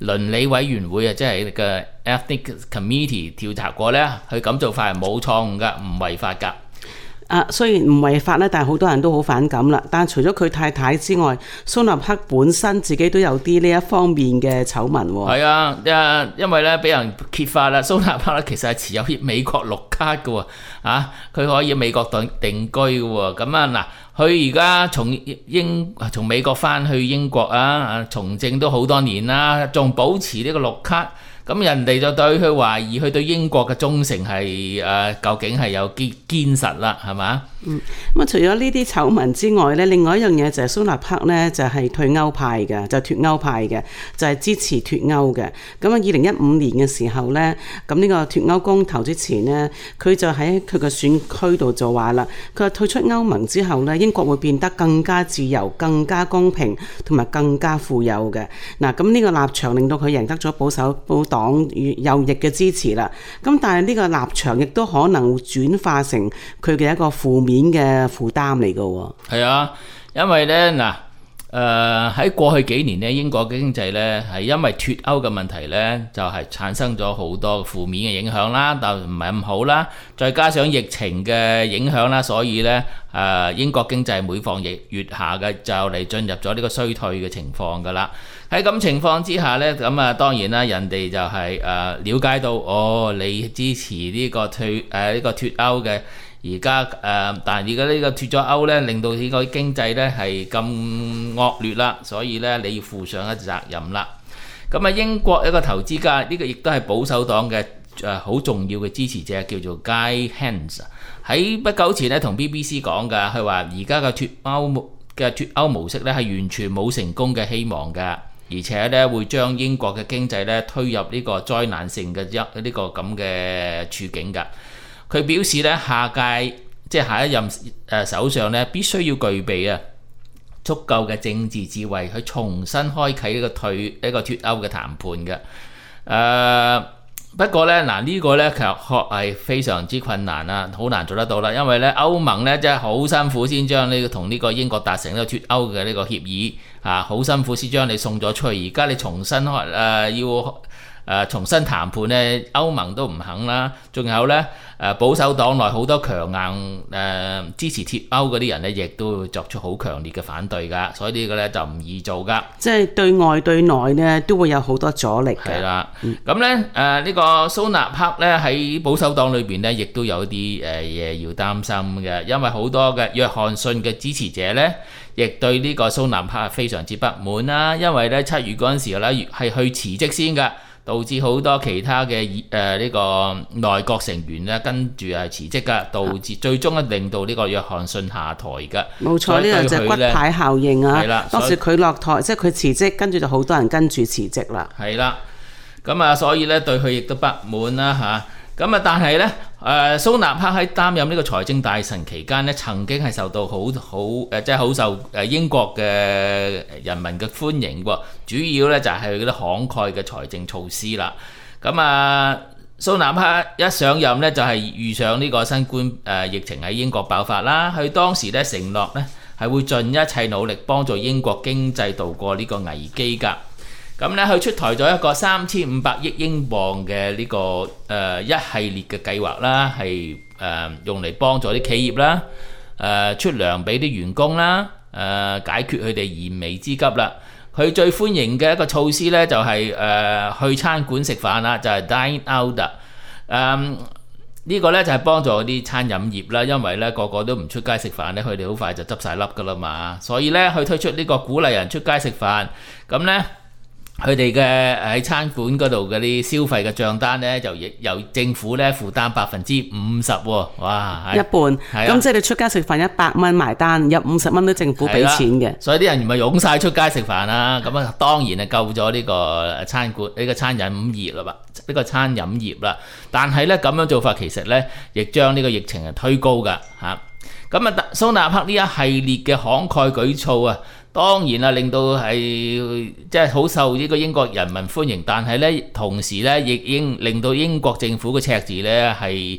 倫理委員會啊，即係嘅 Ethnic Committee 調查過呢，佢咁做法係冇錯誤㗎，唔違法㗎。 啊，雖然唔違法咧，但係好多人都好反感啦。但係除咗佢太太之外，蘇納克本身自己都有啲呢一方面嘅醜聞喎。係啊，因因為咧俾人揭發啦，蘇納克咧其實係持有美國綠卡嘅喎，啊，佢可以美國定定居嘅喎。咁啊嗱，佢而家從英從美國翻去英國啊，從政都好多年啦，仲保持呢個綠卡。咁人哋就對佢懷疑佢對英國嘅忠誠係誒、呃、究竟係有堅堅實啦，係嘛？ 嗯，咁啊除咗呢啲醜聞之外咧，另外一樣嘢就係蘇納克咧就係、是、退歐派嘅，就脱、是、歐派嘅，就係、是、支持脱歐嘅。咁啊，二零一五年嘅時候咧，咁呢個脱歐公投之前呢，佢就喺佢嘅選區度就話啦，佢話退出歐盟之後咧，英國會變得更加自由、更加公平同埋更加富有嘅。嗱，咁呢個立場令到佢贏得咗保守保黨與右翼嘅支持啦。咁但係呢個立場亦都可能會轉化成佢嘅一個負面嘅負擔嚟㗎喎。 係啊，因為咧嗱，誒喺過去幾年咧，英國嘅經濟咧係因為脱歐嘅問題咧，就係產生咗好多負面嘅影響啦，但唔係咁好啦。再加上疫情嘅影響啦，所以咧誒英國經濟每況愈愈下嘅，就嚟進入咗呢個衰退嘅情況㗎啦。喺咁情況之下呢，咁啊當然啦，人哋就係、是、誒、呃、了解到，哦，你支持呢個退誒呢、呃這個脱歐嘅，而家誒，但係而家呢個脱咗歐呢，令到呢個經濟呢係咁惡劣啦，所以呢，你要負上一責任啦。咁啊，英國一個投資家，呢、這個亦都係保守黨嘅誒好重要嘅支持者，叫做 Guy Hans，喺不久前呢，同 B B C 講㗎，佢話而家嘅脱歐嘅脱歐模式呢，係完全冇成功嘅希望㗎。而且咧會將英國嘅經濟咧推入呢個災難性嘅一呢個咁嘅處境㗎。佢表示咧下屆即係下一任誒首相咧必須要具備啊足夠嘅政治智慧去重新開啓呢個退呢個脱歐嘅談判嘅。誒、呃、不過咧嗱呢、這個咧其實確係非常之困難啊，好難做得到啦。因為咧歐盟咧真係好辛苦先將呢個同呢個英國達成呢個脱歐嘅呢個協議。啊，好辛苦先將你送咗出去，而家你重新開誒、呃、要誒、呃、重新談判咧，歐盟都唔肯啦。仲有咧誒、呃、保守黨內好多強硬誒、呃、支持脱歐嗰啲人咧，亦都會作出好強烈嘅反對㗎，所以呢個咧就唔易做㗎。 即係對外對內咧都會有好多阻力嘅。係啦， 咁咧誒呢個蘇納克咧喺保守黨裏邊咧，亦都有啲誒嘢要擔心嘅，因為好多嘅約翰遜嘅支持者咧。亦對呢個蘇納克係非常之不滿啦，因為咧七月嗰陣時咧係去辭職先㗎，導致好多其他嘅誒呢個內閣成員咧跟住係辭職㗎，導致最終咧令到呢個約翰遜下台㗎。 冇錯，呢個就係骨牌效應啊！係啦，當時佢落台，即係佢辭職，跟住就好多人跟住辭職啦。 係啦，咁啊，所以咧對佢亦都不滿啦嚇。咁啊，但係咧，誒、呃、蘇納克喺擔任呢個財政大臣期間咧，曾經係受到好好誒，即係好受誒英國嘅人民嘅歡迎喎。主要咧就係佢嗰啲慷慨嘅財政措施啦。咁啊，蘇納克一上任咧，就係、是、遇上呢個新冠誒、呃、疫情喺英國爆發啦。佢當時咧承諾咧係會盡一切努力幫助英國經濟渡過呢個危機㗎。咁咧，佢出台咗一個三千五百億英鎊嘅呢個誒、呃、一系列嘅計劃啦，係誒、呃、用嚟幫助啲企業啦，誒、呃、出糧俾啲員工啦，誒、呃、解決佢哋燃眉之急啦。佢最歡迎嘅一個措施咧，就係、是、誒、呃、去餐館食飯啦，就係、是、dine out。誒、呃這個、呢個咧就係、是、幫助啲餐飲業啦，因為咧個個都唔出街食飯咧，佢哋好快就執晒笠噶啦嘛。所以咧，佢推出呢個鼓勵人出街食飯，咁咧。佢哋嘅喺餐館嗰度嗰啲消費嘅帳單咧，就亦由政府咧負擔百分之五十喎，哇！ 一半，咁即係你出街食飯一百蚊埋單，有五十蚊都政府俾錢嘅。 所以啲人咪湧晒出街食飯啦，咁啊當然係救咗呢個餐館呢、呢個餐飲業啦嘛，呢、呢個餐飲業啦。但係咧咁樣做法其實咧，亦將呢個疫情係推高㗎嚇。咁啊，蘇納克呢一系列嘅慷慨舉措啊！當然啦，令到係即係好受呢個英國人民歡迎，但係咧同時咧亦應令到英國政府嘅赤字咧係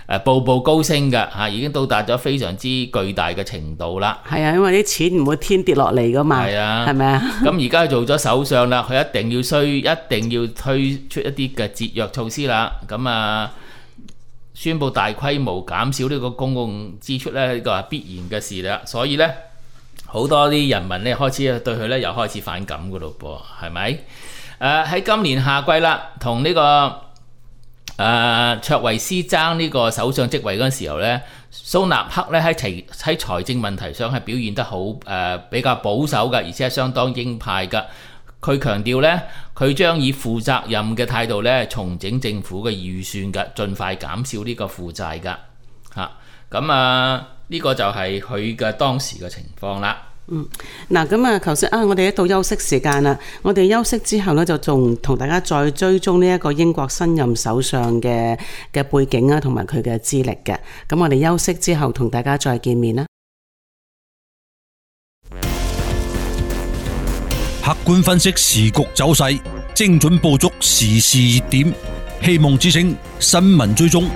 誒步步高升嘅嚇，已經到達咗非常之巨大嘅程度啦。 係啊，因為啲錢唔會天跌落嚟噶嘛， 係啊， 係咪啊？ 咁而家做咗首相啦，佢一定要需一定要推出一啲嘅節約措施啦。咁啊，宣布大規模減少呢個公共支出咧，呢個係必然嘅事啦。所以咧，好多啲人民咧開始對佢咧又開始反感噶咯噃，係咪？誒、呃、喺今年夏季啦，同呢、這個。誒、呃、卓維斯爭呢個首相職位嗰陣時候呢，蘇納克咧喺財喺財政問題上係表現得好誒、呃、比較保守嘅，而且係相當鷹派嘅。佢強調呢，佢將以負責任嘅態度咧重整政府嘅預算嘅，盡快減少呢個負債㗎嚇。咁啊，呢、這個就係佢嘅當時嘅情況啦。 嗯，嗱咁啊，頭先啊，我哋一到休息時間啦，我哋休息之後呢，就仲同大家再追蹤呢一個英國新任首相嘅嘅背景啊，同埋佢嘅資歷嘅。咁我哋休息之後同大家再見面啦。 客觀分析時局走勢，精準捕捉時事熱點，希望之聲新聞追蹤。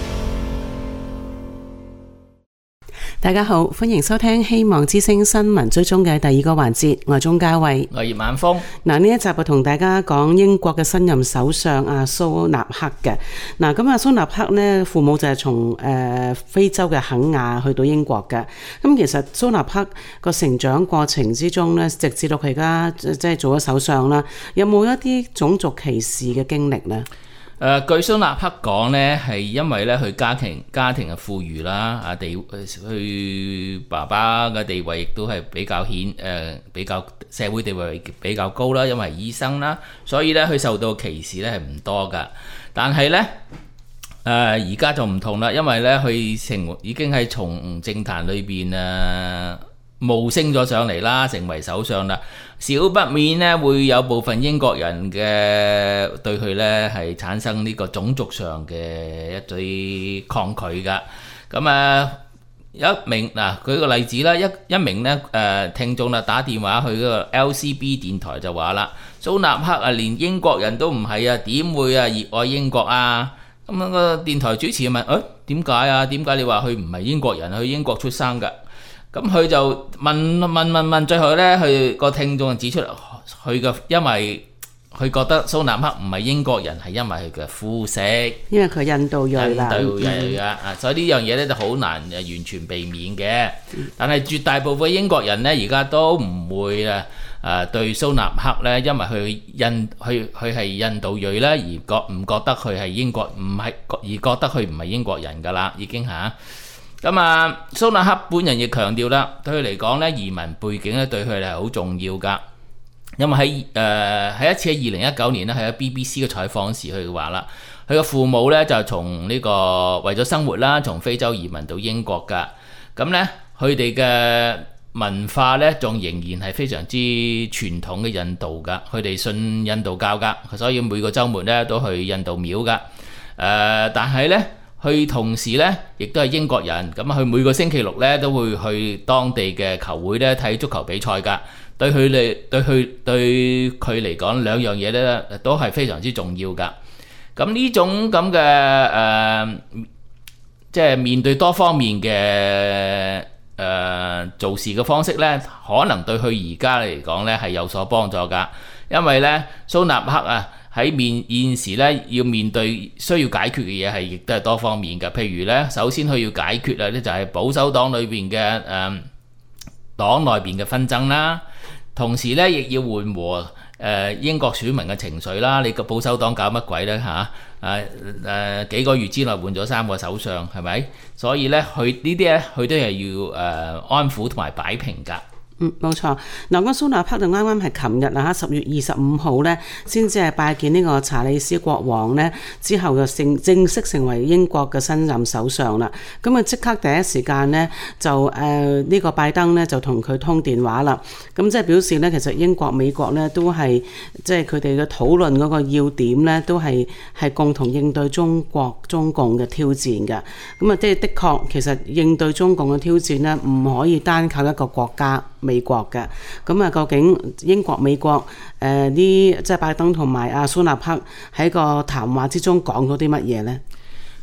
大家好，歡迎收聽希望之聲新聞追蹤嘅第二個環節，我係鍾嘉慧， 我係葉晚風。 嗱，呢一集就同大家講英國嘅新任首相阿蘇納克嘅。嗱，咁阿蘇納克呢，父母就係從誒非洲嘅肯亞去到英國嘅。咁其實蘇納克個成長過程之中呢，直至到佢而家即係做咗首相啦，有冇一啲種族歧視嘅經歷呢？ 誒、呃、據蘇納克講呢，係因為咧佢家庭家庭嘅富裕啦，啊地佢爸爸嘅地位亦都係比較顯誒、呃、比較社會地位比較高啦，因為係醫生啦，所以咧佢受到歧視咧係唔多噶。但係咧誒而家就唔同啦，因為咧佢成已經係從政壇裏邊誒冒升咗上嚟啦，成為首相啦，少不免咧會有部分英國人嘅對佢咧係產生呢個種族上嘅一啲抗拒噶。咁啊，有一名嗱舉個例子啦，一一名咧誒、呃、聽眾啦打電話去嗰個 L C B 電台就話啦，蘇納克啊連英國人都唔係啊，點會啊熱愛英國啊？咁、那、樣個電台主持問誒點解啊？點解你話佢唔係英國人，去英國出生㗎？咁佢就問問問問，最後咧，佢個聽眾就指出，佢嘅因為佢覺得蘇納克唔係英國人，係因為佢嘅膚色， 因為佢印度裔啦， 印度裔啊，嗯、所以呢樣嘢咧就好難誒完全避免嘅。但係絕大部分英國人咧，而家都唔會啊誒對蘇納克咧，因為佢印佢佢係印度裔咧，而覺唔覺得佢係英國唔係而覺得佢唔係英國人㗎啦，已經嚇。咁啊，蘇納克本人亦強調啦，對佢嚟講咧，移民背景咧對佢係好重要噶。因為喺誒喺一次喺二零一九年咧，喺 B B C 嘅採訪時，佢話啦，佢嘅父母咧就從呢個為咗生活啦，從非洲移民到英國噶。咁咧，佢哋嘅文化咧仲仍然係非常之傳統嘅印度噶，佢哋信印度教噶，所以每個週末咧都去印度廟噶。誒、呃，但係咧。佢同時咧，亦都係英國人，咁佢每個星期六咧都會去當地嘅球會咧睇足球比賽㗎。對佢嚟對佢對佢嚟講，兩樣嘢咧都係非常之重要㗎。咁呢種咁嘅誒，即係面對多方面嘅誒、呃、做事嘅方式咧，可能對佢而家嚟講咧係有所幫助㗎。因為咧，蘇納克啊。喺面現時咧，要面對需要解決嘅嘢係亦都係多方面嘅。譬如咧，首先佢要解決啊，咧就係保守黨裏邊嘅誒黨內邊嘅紛爭啦。同時咧，亦要緩和誒、呃、英國選民嘅情緒啦。你個保守黨搞乜鬼咧嚇？誒誒幾個月之內換咗三個首相，係咪？所以咧，佢呢啲咧，佢都係要誒、呃、安撫同埋擺平㗎。 嗯，冇錯。嗱，個蘇納克就啱啱係琴日啊，十月二十五號咧，先至係拜見呢個查理斯國王咧，之後就正正式成為英國嘅新任首相啦。咁啊，即刻第一時間咧，就誒呢、呃這個拜登咧就同佢通電話啦。咁即係表示咧，其實英國美國咧都係即係佢哋嘅討論嗰個要點咧，都係係共同應對中國中共嘅挑戰嘅。咁啊，即係的確，其實應對中共嘅挑戰咧，唔可以單靠一個國家。美國嘅，咁啊，究竟英國、美國誒啲、呃、即係拜登同埋阿蘇納克喺個談話之中講咗啲乜嘢呢？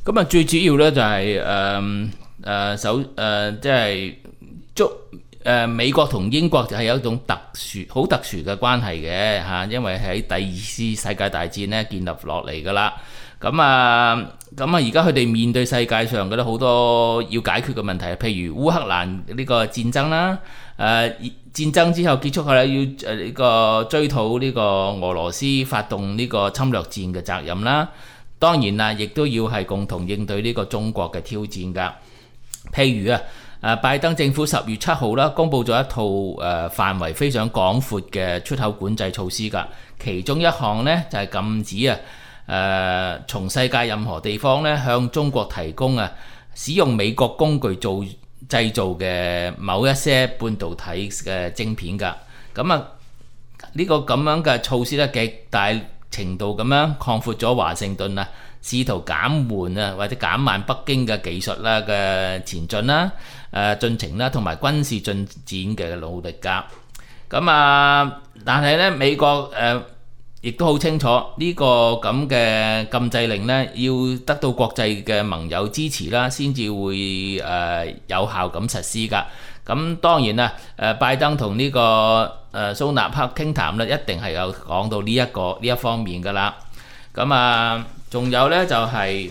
咁啊，最主要咧就係誒誒首誒即係中誒美國同英國就係有一種特殊好特殊嘅關係嘅嚇，因為喺第二次世界大戰咧建立落嚟噶啦。咁啊咁啊，而家佢哋面對世界上嘅咧好多要解決嘅問題，譬如烏克蘭呢個戰爭啦，誒戰爭之後結束後咧要誒呢個追討呢個俄羅斯發動呢個侵略戰嘅責任啦。當然啦，亦都要係共同應對呢個中國嘅挑戰㗎。譬如啊，誒拜登政府十月七號啦，公布咗一套誒、呃、範圍非常廣闊嘅出口管制措施㗎。其中一項呢，就係、是、禁止啊誒、呃、從世界任何地方咧向中國提供啊使用美國工具做製造嘅某一些半導體嘅晶片㗎。咁啊呢、這個咁樣嘅措施咧極大程度咁樣擴闊咗華盛頓啊，試圖減緩啊或者減慢北京嘅技術啦嘅前進啦、誒進程啦同埋軍事進展嘅努力㗎。咁啊，但係咧美國誒亦都好清楚呢個咁嘅禁制令咧，要得到國際嘅盟友支持啦，先至會誒有效咁實施㗎。咁當然啦，誒拜登同呢個誒蘇納克傾談咧，一定係有講到呢一個呢一方面㗎啦。咁啊，仲有咧就係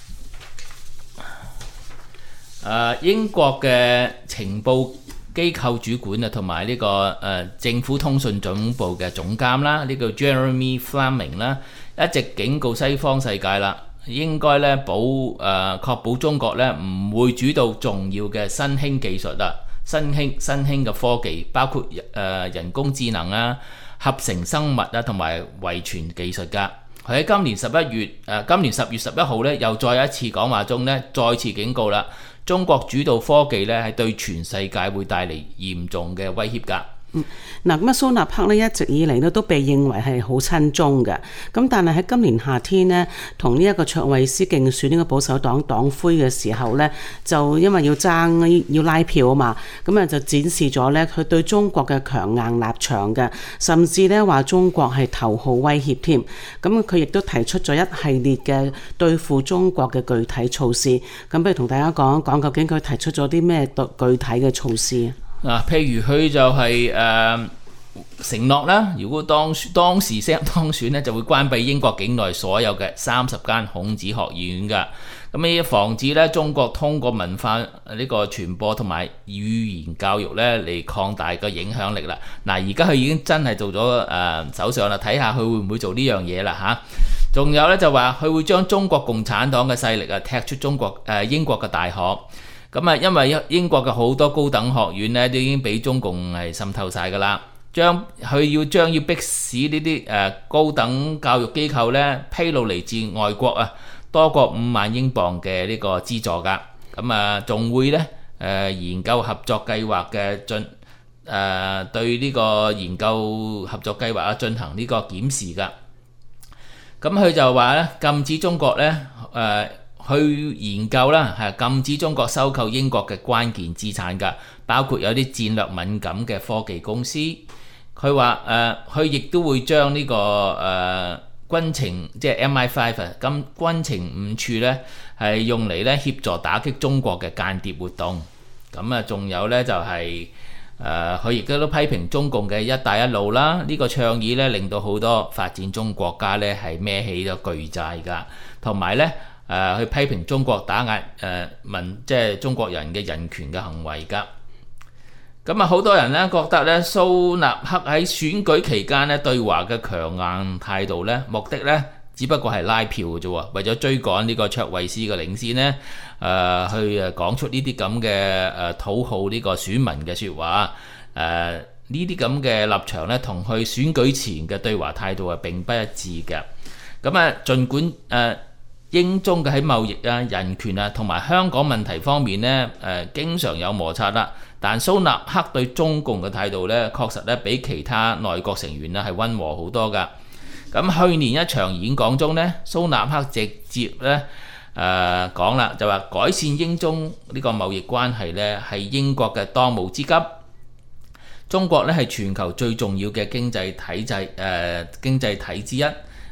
誒英國嘅情報機構主管啊，同埋呢個誒政府通訊總部嘅總監啦，呢個 Jeremy Fleming 啦，一直警告西方世界啦，應該咧保誒確保中國咧唔會主導重要嘅新興技術啦。新興新興嘅科技，包括誒、呃、人工智能啊、合成生物啊，同埋遺傳技術㗎。佢喺今年十一月誒、呃，今年十月十一號咧，又再一次講話中咧，再次警告啦，中國主導科技咧係對全世界會帶嚟嚴重嘅威脅㗎。 嗯，嗱咁啊，蘇納克咧一直以嚟咧都被認為係好親中嘅，咁但係喺今年夏天呢，同呢一個卓慧思競選呢個保守黨黨魁嘅時候呢，就因為要爭要拉票啊嘛，咁啊就展示咗呢佢對中國嘅強硬立場嘅，甚至呢話中國係頭號威脅添，咁佢亦都提出咗一系列嘅對付中國嘅具體措施，咁不如同大家講一講究竟佢提出咗啲咩具體嘅措施啊？ 嗱，譬如佢就係、是、誒、呃、承諾啦，如果當當時聲當選咧，就會關閉英國境內所有嘅三十間孔子學院㗎。咁呢防止咧中國通過文化呢個傳播同埋語言教育咧嚟擴大個影響力啦。嗱，而家佢已經真係做咗誒、呃、首相啦，睇下佢會唔會做呢樣嘢啦嚇。仲有咧就話佢會將中國共產黨嘅勢力啊踢出中國誒、呃、英國嘅大學。咁啊，因為英國嘅好多高等學院咧，都已經俾中共係滲透晒㗎啦。將佢要將要迫使呢啲誒高等教育機構咧披露嚟自外國啊多過五萬英鎊嘅呢個資助㗎。咁啊，仲會咧誒、呃、研究合作計劃嘅進誒、呃、對呢個研究合作計劃啊進行呢個檢視㗎。咁佢就話咧禁止中國咧誒。呃去研究啦，係禁止中國收購英國嘅關鍵資產㗎，包括有啲戰略敏感嘅科技公司。佢話誒，佢亦都會將呢、這個誒、呃、軍情，即係 M I 五 啊，咁軍情五處咧係用嚟咧協助打擊中國嘅間諜活動。咁啊，仲有咧就係、是、誒，佢亦都批評中共嘅一帶一路啦，呢、這個倡議咧令到好多發展中國家咧係孭起咗巨債㗎，同埋咧。誒、呃、去批評中國打壓誒民、呃、即係中國人嘅人權嘅行為㗎。咁啊，好多人咧覺得咧蘇納克喺選舉期間咧對華嘅強硬態度咧，目的咧只不過係拉票嘅啫喎，為咗追趕呢個卓慧思嘅領先咧，誒、呃、去誒講出呢啲咁嘅誒討好呢個選民嘅説話。誒呢啲咁嘅立場咧，同佢選舉前嘅對華態度係並不一致嘅。咁啊，儘管誒。呃英中嘅喺貿易啊、人權啊同埋香港問題方面呢，誒、呃、經常有摩擦啦。但蘇納克對中共嘅態度呢，確實咧比其他內閣成員咧係溫和好多㗎。咁去年一場演講中呢，蘇納克直接咧誒講啦，就話改善英中呢個貿易關係呢係英國嘅當務之急。中國咧係全球最重要嘅經濟體制誒、呃、經濟體之一。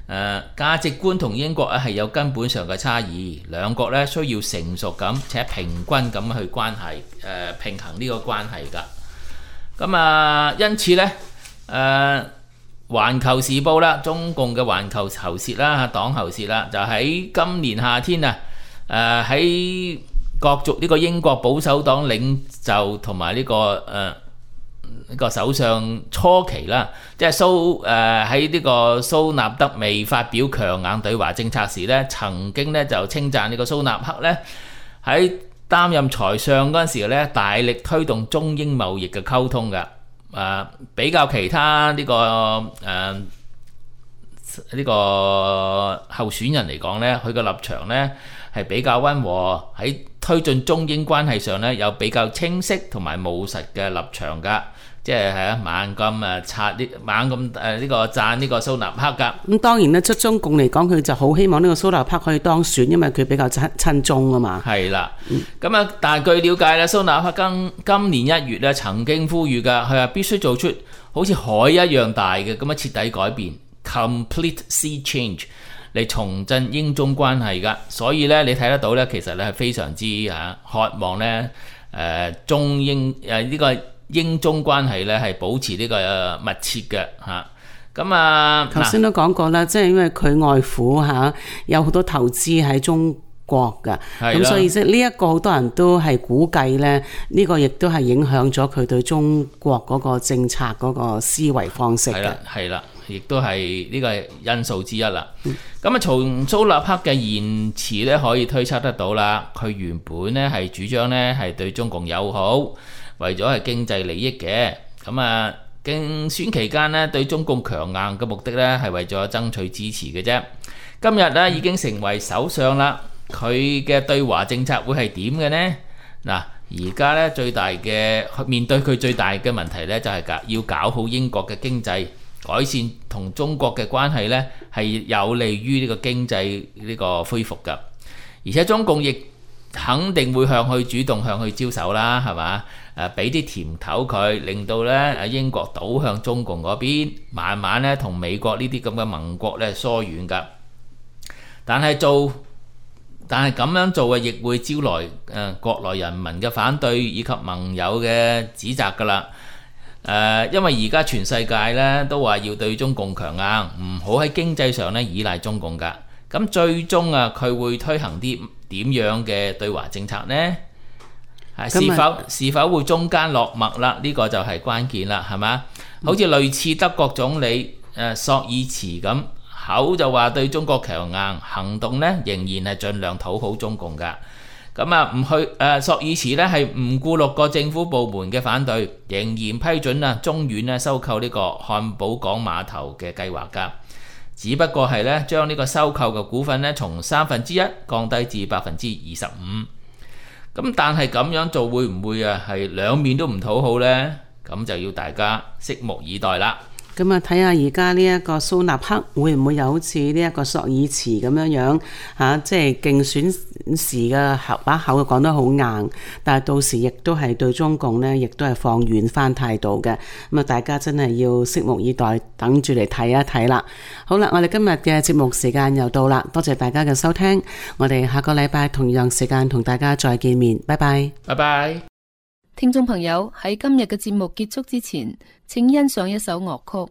誒價值觀同英國咧係有根本上嘅差異，兩國咧需要成熟咁且平均咁去關係誒平衡呢個關係㗎。咁啊，因此咧誒。環球時報啦，中共嘅環球喉舌啦，黨喉舌啦，就喺今年夏天啊，誒喺角逐呢個英國保守黨領袖同埋呢個誒呢、呃、個首相初期啦，即係蘇誒喺呢個蘇納德未發表強硬對華政策時咧，曾經咧就稱讚呢個蘇納克咧喺擔任財相嗰陣時咧，大力推動中英貿易嘅溝通㗎。誒、呃、比較其他呢、這個誒呢、呃這個候選人嚟講呢，佢嘅立場呢係比較溫和，喺推進中英關係上呢有比較清晰同埋務實嘅立場㗎。即係係啊，猛咁誒擦啲猛咁誒呢個讚呢個蘇納克㗎。咁當然咧，出中共嚟講，佢就好希望呢個蘇納克可以當選，因為佢比較親親中啊嘛。 係啦，咁啊、嗯，但係據了解咧，蘇納克今今年一月咧曾經呼籲㗎，佢話必須做出好似海一樣大嘅咁樣徹底改變 （complete sea change） 嚟重振英中關係㗎。所以咧，你睇得到咧，其實咧係非常之嚇渴望咧誒、呃、中英誒呢、呃這個。英中關係咧係保持呢個密切嘅嚇，咁啊頭先都講過啦，即係因為佢外父嚇有好多投資喺中國㗎，咁所以即係呢一個好多人都係估計咧，呢個亦都係影響咗佢對中國嗰個政策嗰個思維方式嘅。係啦， 係啦，亦都係呢個因素之一啦。咁啊，從蘇納克嘅言辭咧可以推測得到啦，佢原本咧係主張咧係對中共友好。為咗係經濟利益嘅，咁啊競選期間呢對中共強硬嘅目的呢係為咗爭取支持嘅啫。今日呢已經成為首相啦，佢嘅對華政策會係點嘅呢？嗱，而家呢最大嘅面對佢最大嘅問題呢，就係搞要搞好英國嘅經濟，改善同中國嘅關係呢係有利於呢個經濟呢個恢復㗎，而且中共亦肯定會向佢主動向佢招手啦，係嘛？誒俾啲甜頭佢，令到咧誒英國倒向中共嗰邊，慢慢咧同美國呢啲咁嘅盟國咧疏遠㗎。但係做，但係咁樣做嘅亦會招來誒、呃、國內人民嘅反對以及盟友嘅指責㗎啦。誒、呃，因為而家全世界咧都話要對中共強硬，唔好喺經濟上咧依賴中共㗎。咁最終啊，佢會推行啲點樣嘅對華政策呢？是否是否會中間落墨啦？呢個就係關鍵啦，係嘛？好似類似德國總理誒朔爾茨咁，口就話對中國強硬，行動呢仍然係盡量討好中共㗎。咁啊唔去誒朔爾茨呢係唔顧六個政府部門嘅反對，仍然批准啊中遠呢收購呢個漢堡港碼頭嘅計劃㗎。只不過係呢將呢個收購嘅股份呢從三分之一降低至百分之二十五。咁但係咁樣做會唔會啊係兩面都唔討好呢？咁就要大家拭目以待啦。 咁啊，睇下而家呢一個蘇納克會唔會又好似呢一個朔爾茨咁樣樣嚇、啊，即係競選時嘅口把口講得好硬，但係到時亦都係對中共呢，亦都係放軟翻態度嘅。咁啊，大家真係要拭目以待，等住嚟睇一睇啦。好啦，我哋今日嘅節目時間又到啦，多謝大家嘅收聽，我哋下個禮拜同樣時間同大家再見面，拜拜， 拜拜。 聽眾朋友，喺今日嘅節目結束之前，請欣賞一首樂曲。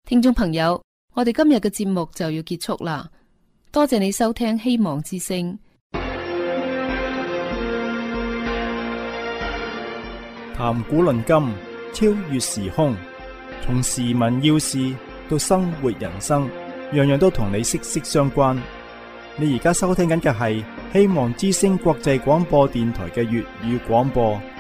聽眾朋友，我哋今日嘅節目就要結束啦，多謝你收聽希望之聲。 談古論今，超越時空，從時聞要事到生活人生，樣樣都同你息息相關。你而家收聽緊嘅係希望之聲國際廣播電台嘅粵語廣播。